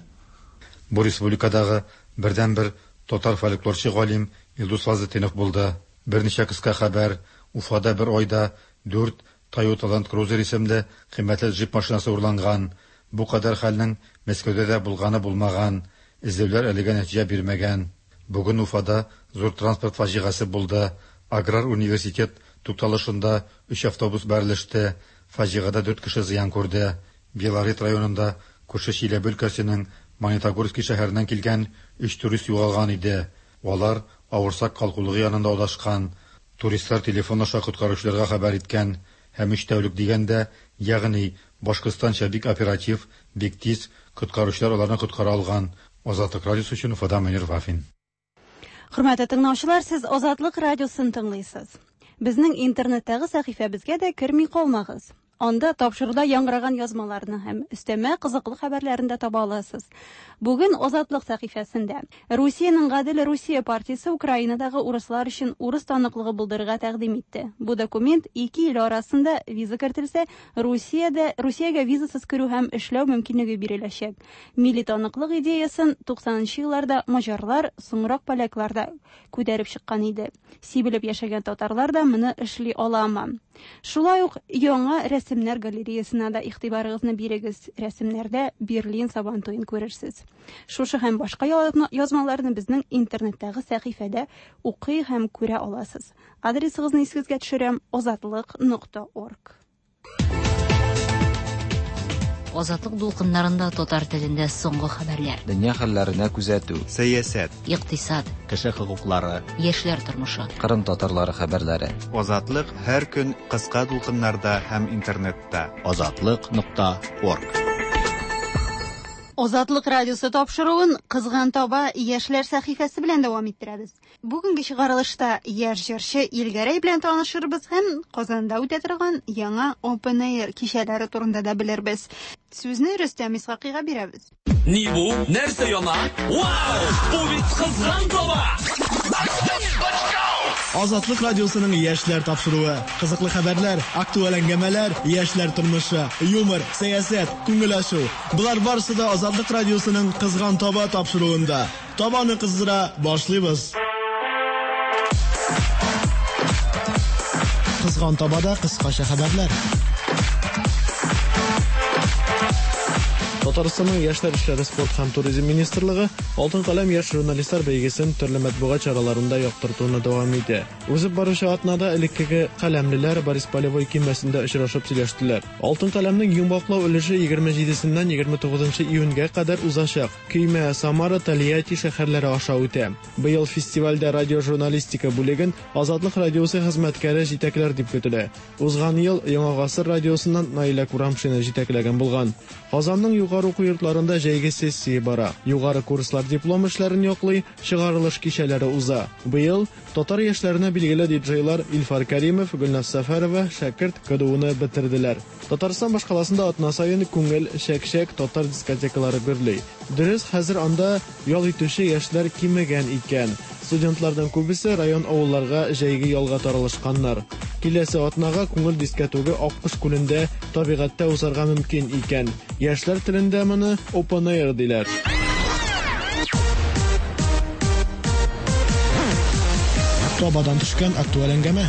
Бу республикадагы бердән-бер татар фольклорчы галим Илдус Фазлетдинов булды. Берничә кыска хәбәр: Уфада бер айда дүрт Toyota Land Cruiser исемле кыйммәтле джип машинасы урланган. Бу кадәр хәлнең Мәскәүдә дә булганы булмаган. Эзләүләр әлегә нәтиҗә бирмәгән. Бүген Уфада зур транспорт фаҗигасы булды. Аграр университет тукталышында өч автобус бәрелеште. Фаҗигада дүрт кеше зыян күрде. Белорет районында күрше Чиләбе өлкәсенең Магнитогорск шәһәреннән килгән өч турист югалган иде. Алар Авырсак калкулыгы янында адашкан. Туристлар телефон аша коткаручыларга хәбәр иткән. Һәм өч тәүлек дигәндә, ягъни Башкортстанча бик оператив, бик тиз коткаручылар аларны коткара алган. Азатлык радиосы өчен Уфада Мөнир Вафин. Хөрмәтле тыңлаучылар, сез Азатлык радиосын тыңлыйсыз. Безнең интернеттагы сәхифәбезгә дә керми калмагыз. Анда тапшыруда яңгыраган язмаларны һәм өстәмә кызыклы хәбәрләрен дә таба аласыз. Бүген Азатлык сәхифәсендә Русиянең Гадел Русия партиясе Украинадагы урыслар өчен урыс таныклыгы булдырырга тәкъдим итте. Бу документ ике ил арасында виза кертелсә, Русиядә Русиягә визасыз керү һәм эшләү мөмкинлеге биреләчәк. Милли таныклык идеясын туксанынчы елларда маҗарлар, соңрак поляклар да күтәреп чыккан иде. Сибелеп яшәгән татарлар да моны эшли аламы? Шулай ук яңа рәсемнәр галереясына да игътибарыгызны бирегез. Рәсемнәрдә Берлин Сабантуен күрерсез. Шушы һәм башка язмаларны безнең интернеттагы сәхифәдә укый һәм күрә аласыз. Адресыгызны исегезгә төшерәм: азатлык нокта орг. Азатлык дулкыннарында татар телендә соңгы хәбәрләр. Дөнья хәлләренә күзәтү. Сәясәт. Икътисад. Кеше хокуклары. Яшьләр тормышы. Кырым татарлары хәбәрләре. Азатлык һәр көн кыска дулкыннарда һәм интернетта. азатлык нокта орг. Азатлык радиосы тапшыруын Кызган таба яшьләр сәхифәсе белән дәвам иттерәбез. Бүгенге чыгарылышта яшь җырчы Илгәрәй белән танышырбыз һәм Казанда үтә торган яңа Open Air кичәләре турында да белербез. Сүзне Рөстәм Исхакыйга бирәбез. Ни бу? Нәрсә яна? Вау! Бу бит Кызган таба! Азатлык радиосының яшьләр тапшыруы, кызыклы хәбәрләр, актуаль әңгәмәләр, яшьләр тормышы, юмор, сәясәт, күңел ачу. Булар барысы да Азатлык радиосының Кызган таба тапшыруында. Табаны кыздыра башлыйбыз. Кызган табада кыскача хәбәрләр. Татарстанның яшьләр эшләре, спорт һәм туризм министрлыгы Алтын каләм яшь журналистлар бәйгесен төрле матбугат чараларында яктыртуны дәвам итә. Үзеп баручы атнада элеккеге каләмлеләр Борис Полевой кимәсендә очрашып сөйләштеләр. Алтын каләмнең йомбаклау өлеше егерме җидесеннән егерме тугызынчы июньгә кадәр узачак. Көймә, Самара, Тольятти шәһәрләре аша үтә. Быел фестивальдә радиожурналистика бүлеген Азатлык радиосы хезмәткәре җитәкләр дип көтелә. Узган ел Яңа гасыр радиосыннан Наилә Курамшина җитәкләгән булган. Казанның югары уку йортларында җәйге сессия бара. Югары курслар диплом эшләрен яклый, чыгарылыш кичәләре уза. Быел татар яшьләренә билгеле диджейлар Илфар Кәримов, Гөлназ Сәфәрова шәкерт КДУны бетерделәр. Татарстан башкаласында атна саен күңел шәк-шәк татар дискотекалары гөрлей. Дөрес, хәзер анда ял итүче яшьләр кимегән икән. Студентлардан күбесе район авылларга җәйге ялга таралышканнар. Киләсе атнага күңел дискотеге Аккош күлендә табигатьтә узарга мөмкин икән. Яшьләр телендә моны Open Air диләр. Табадан төшкән актуаль әңгәмә.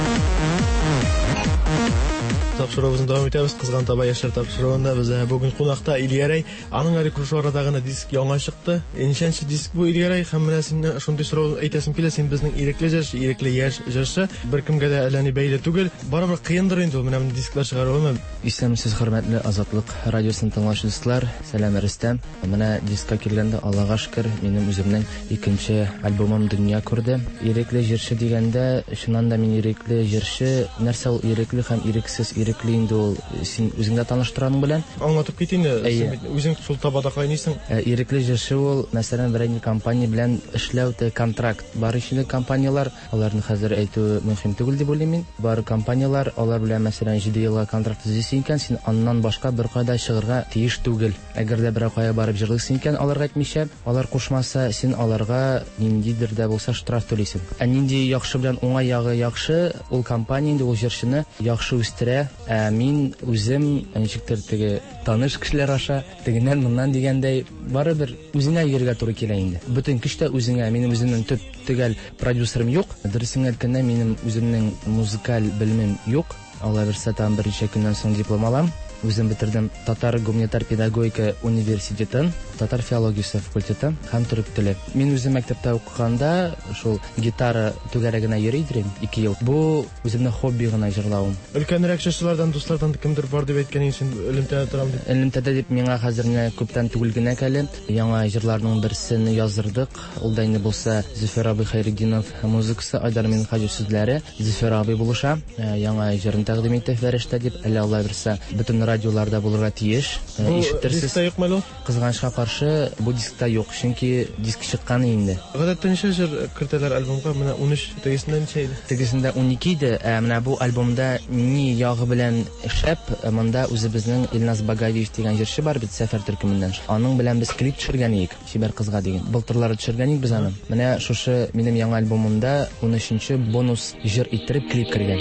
Тапшыруыбызны дәвам итәбез. Кызган таба яшьләр тапшыруында без бүген кунакта Илгәрәй. Аның Арикрушу арадагы диск яңа чыкты. Ничәнче диск бу Илгәрәй? Һәм менә син шундый сорау әйтәсем килә, син безнең ирекле җырчы, ирекле яшь җырчы, беркемгә дә әллә ни бәйле түгел. Барыбер кыендыр инде ул менә бу дисклар чыгаруы. Исәмсез хөрмәтле Азатлык радиосын тыңлаучылар, сәлам Рөстәм. Менә дискка килгәндә Аллага шөкер, минем үземнең икенче альбомым дөнья күрде. Ирекле җырчы дигәндә, шуннан да мин ирекле җырчы, нәрсә ул ирекле һәм ирексез ирекле инде ул син үзеңдә таныштыраның белән. Аңлатып кит инде, син үзең шул табада кайныйсың. Ирекле җырчы ул, мәсәлән, бер компания белән эшләү контракт бар ишеле компаниялар, аларны хәзер әйтү мөһим түгел дип уйлыйм мин. Бар компаниялар, алар белән мәсәлән җиде елга контракт төзисең икән, син аннан башка бер кайда чыгарга тиеш түгел. Әгәр дә бер кая барып җырлыйсың икән, аларга әйтмичә, алар кушмаса, син аларга ниндидер дә булса штраф түлисең. Ә нинди яхшы белән уңай ягы яхшы, ул компания инде ул җырчыны яхшы үстерә. Ә мин үзем ничектер теге таныш кешеләр аша, тегеннән моннан дигәндәй, барыбер үзеңә йөргә туры килә инде. Бүтән көч тә үзеңә, минем үземнең төп төгәл продюсерым юк. Дөресен әйткәндә, минем үземнең музыкаль белемем юк. Алла берсә там берничә көннән соң диплом алам. Үзем бетердем Татар гуманитар педагогика университетын, татар филологиясе факультеты һәм төрек теле. Мин үзем мәктәптә укыганда шул гитара түгәрәгенә йөри идем ике ел. Бу үземнең хобби гына җырлавым. Өлкәнрәк җырчылардан, дуслардан кемдер бар дип әйткән син элемтәдә торам дип. Элемтәдә дип миңа хәзерне күптән түгел генә кәле. Яңа җырларның берсен яздырдык. Ул да инде булса Зөфәр абый Хайретдинов музыкасы, Айдар Минхаҗев сүзләре. Зөфәр абый булыша. Яңа җырын тәкъдим итә Фәрештә дип, әле Алла берсә бөтен радиоларда булырга тиеш. Ишетерсез. Кызганычка каршы бу дискта юк, чөнки диск чыккан инде. Гадәттә ничә җыр кертәләр альбомга? Менә ун өч, тегесендә ничә иде? Тегесендә ун ике иде. Менә бу альбомда ни ягы белән шәп, монда үзебезнең Илназ Багаевич дигән җырчы бар бит, Сәфәр төркеменнән. Аның белән без клип төшергән идек, Чибәр кызга дигән. Былтырлары төшергән идек без аны. Менә шушы минем яңа альбомымда ун өченче бонус җыр иттереп клип кергән.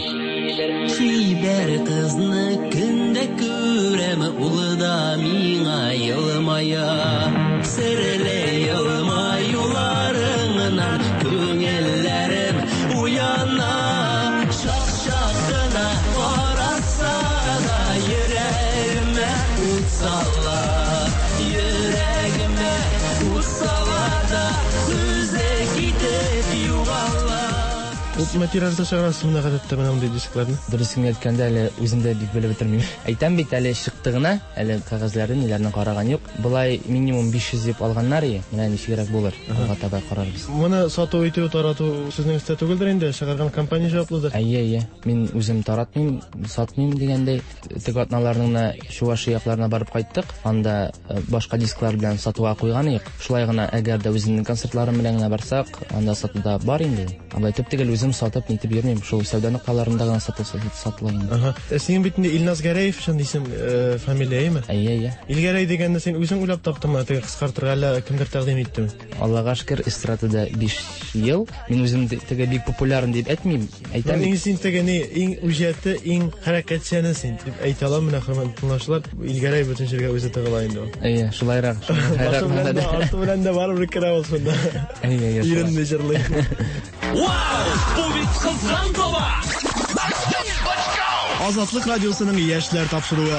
Чибәр кызны көндә күрәм, улы да миңа елмая. Серле елмаюларыңнан күңелләрем уяна. Шак-шак кына караса да йөрәгемә ут сала. Йөрәгемә ут сала да үзе китеп югала. материалда чыгарасыз менә гадәттә менә мондый дискларны? Дөресен әйткәндә, әле үзем дә бик белеп бетермим. Әйтәм бит, әле чыкты гына, әле кагазларын ниләрне караган юк. Булай минимум биш йөз дип алганнар ие. Менә ничегрәк булыр. Алга таба карарбыз. Моны сату итү, тарату сезнең истә түгелдер инде, чыгарган компания җаваплыдыр. Әйе, әйе. Мин үзем таратмыйм, сатмыйм дигәндәй, теге атналарның Чувашия якларына барып кайттык. Анда башка дисклар белән сатуга куйган идек. Шулай гына, әгәр дә үзенең концертларын белән генә барсак, анда сатуда бар инде. Алай төп төгәл үзем сатып нитеп йөрмим. Шул сәүдә нокталарында гына сатылса сатыла инде. Ага. Синең бит инде Илназ Гәрәев шундый исем, фамилияме? Әйе, әйе. Илгәрәй дигәнне син үзең уйлап таптыңмы? Теге кыскартырга әллә кемдер тәкъдим иттеме? Аллага шөкер, эстрадада биш ел. Мин үзем теге бик популяр дип әйтмим. Әйтәм. Мин син теге ни иң үҗәте, иң хәрәкәтчәне син дип әйтә алам менә хөрмәтле тыңлаучылар. Илгәрәй бөтен җиргә үзе тыгыла инде ул. Әйе, шулайрак. Арты белән дә барып керә ул шунда. Әйе, әйе. Иренне җырлый. Вау! Бу бит кызган тоба! Азатлык радиосының яшьләр тапшыруы.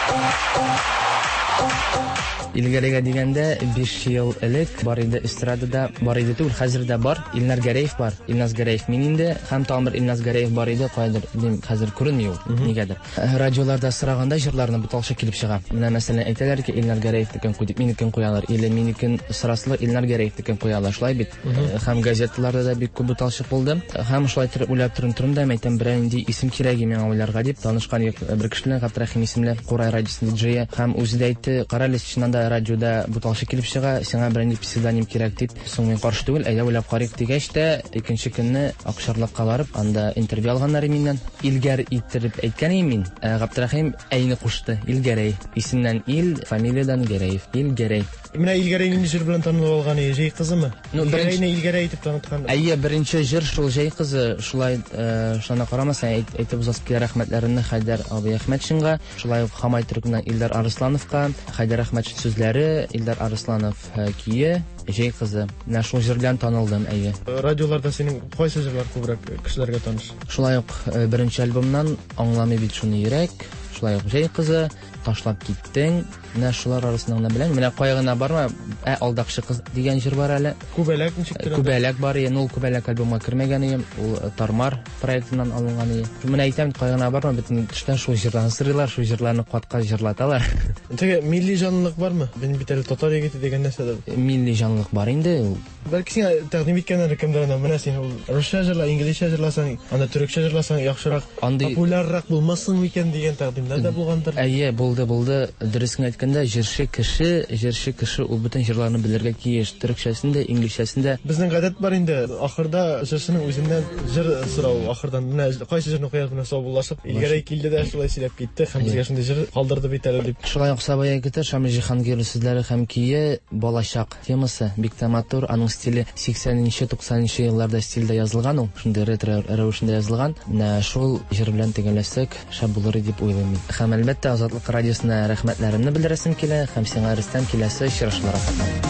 Илгәрәйгә дигәндә биш ел элек бар иде эстрадада, бар иде түгел, хәзер дә бар. Илнар Гәрәев бар. Илназ Гәрәев мин инде, һәм тамыр Илназ Гәрәев бар иде, кайдыр, дим, хәзер күренми ул. Нигәдер. Радиоларда сыраганда җырларны буталчы килеп чыга. Менә мәсәлән әйтәләр ки, Илнар Гәрәев дикен куйдык, минекен куялар, или минекен сыраслы Илнар Гәрәев дикен куялар. Шулай бит. Һәм газеталарда да бик күп буталчы булды. Һәм шулай торып уйлап торын турында әйтәм, берәр инде исем кирәк миңа уйларга дип танышкан бер кешеләр, Габдрахим исемле Курай радиосының диджее, һәм үзе дә әйтте, карале чыннан радиода буталчы килеп чыга, сиңа берәр псевдоним кирәк дип. Соң мин каршы түгел, әйдә уйлап карыйк дигәч тә, икенче көнне Акшарлыкка барып, анда интервью алганнар миннән. Илгәр иттереп әйткән мин. Габдрахим әйне кушты. Илгәрәй. Исемнән Ил, фамилиядан Гәрәев. Илгәрәй. Менә Илгәрәй нинди җыр белән танылып алган иде, җәй кызымы? Илгәрәйне Илгәрәй итеп таныткан. Әйе, беренче җыр шул җәй кызы. Шулай шуна карамаса, әйтеп узаскы рәхмәтләрне Хайдар абый Әхмәтшинга, шулай ук Хамай Төркмән Илдар Арслановка, Хайдар Әхмәтшин сүзләре, Илдар Арсланов кие, җәй кызы. Менә шул җыр белән танылдым, әйе. Радиоларда синең кайсы җырлар күбрәк кешеләргә таныш? Шулай ук беренче альбомнан Аңламый бит шуны йөрәк, шулай ук җәй кызы, Ташлап киттең. Менә шулар арасында беләм. Менә кайгына барма, ә алдакчы кыз дигән җыр бар әле. Күбәләк ничек тора? Күбәләк бар, яны ул Күбәләк альбомга кергән иде. Ул Тармар проектыннан алынган иде. Менә әйтәм, кайгына барма, бөтен төштән шул җырларны сырлар, шул җырларны катка җырлаталар. Теге милли җанлылык бармы? Мин бит әле татар егете дигән нәрсәдә. Милли җанлылык бар инде. Бәлки сиңа тәкъдим иткәннәр кемдер аны, менә син ул русча җырла, инглизчә җырласаң, аны төрекчә җырласаң яхшырак, популяррак булмассың микән дигән тәкъдимнәр дә булгандыр. Әйе, булды, булды. Дөресен әйткәндә, җырчы кеше, җырчы кеше ул бөтен җырларны белергә киеш, төрекчәсендә, инглизчәсендә. Безнең гадәт бар инде, ахырда җырчының үзеннән җыр сорау, ахырдан менә кайсы җырны куяр белән саубуллашып, Илгәрәй килде дә шулай сөйләп китте, һәм безгә шундый җыр калдырды бит әле дип. Шулай ук Сабай егете Шамил Җиһангиров сүзләре һәм кие, балачак темасы бик тә матур, аның стиле сиксәненче туксанынчы елларда стильдә язылган ул, шундый ретро рәвешендә язылган. Менә шул җыр белән төгәлләсәк, шәп булыр дип уйлыйм. Һәм әлбәттә Азатлык радиосына рәхмәтләремне белдерәсем килә, һәм сиңа Рөстәм киләсе очрашуларга катнашты.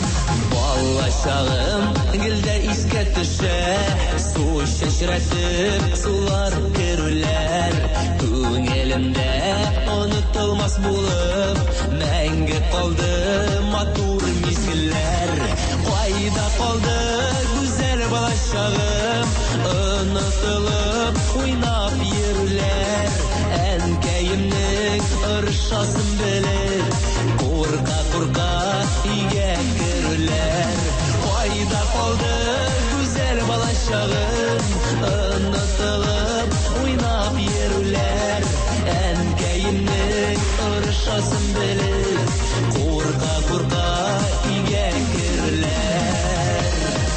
Балачагым гөлдә искә төшә, су чәчрәтеп сулар керүләр, күңелемдә онытылмас булып, мәңге калды матур мизгелләр. Кайда калды гүзәл балачагым, онытылып уйнап йөрүләр, әнкәемнең ыршасын белеп, курка-курка өйгә керүләр. Кайда калды гүзәл балачагым, онытылып уйнап йөрүләр, әнкәемнең ыршасын белеп, курка-курка өйгә керүләр.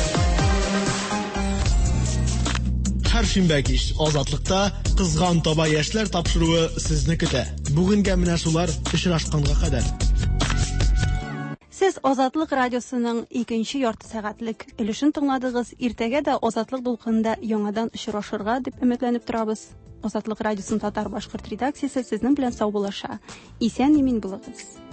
Һәр шимбә кич Азатлыкта кызган таба яшьләр тапшыруы сезне көтә. Бүгенгә менә шулар очрашканга кадәр. Сез Азатлык радиосының икенче ярты сәгатьлек өлешен тыңладыгыз. Иртәгә дә Азатлык дулкынында яңадан очрашырга дип өметләнеп торабыз. Азатлык радиосын татар башкорт редакциясе сезнең белән сау булаша. Исән-имин булыгыз.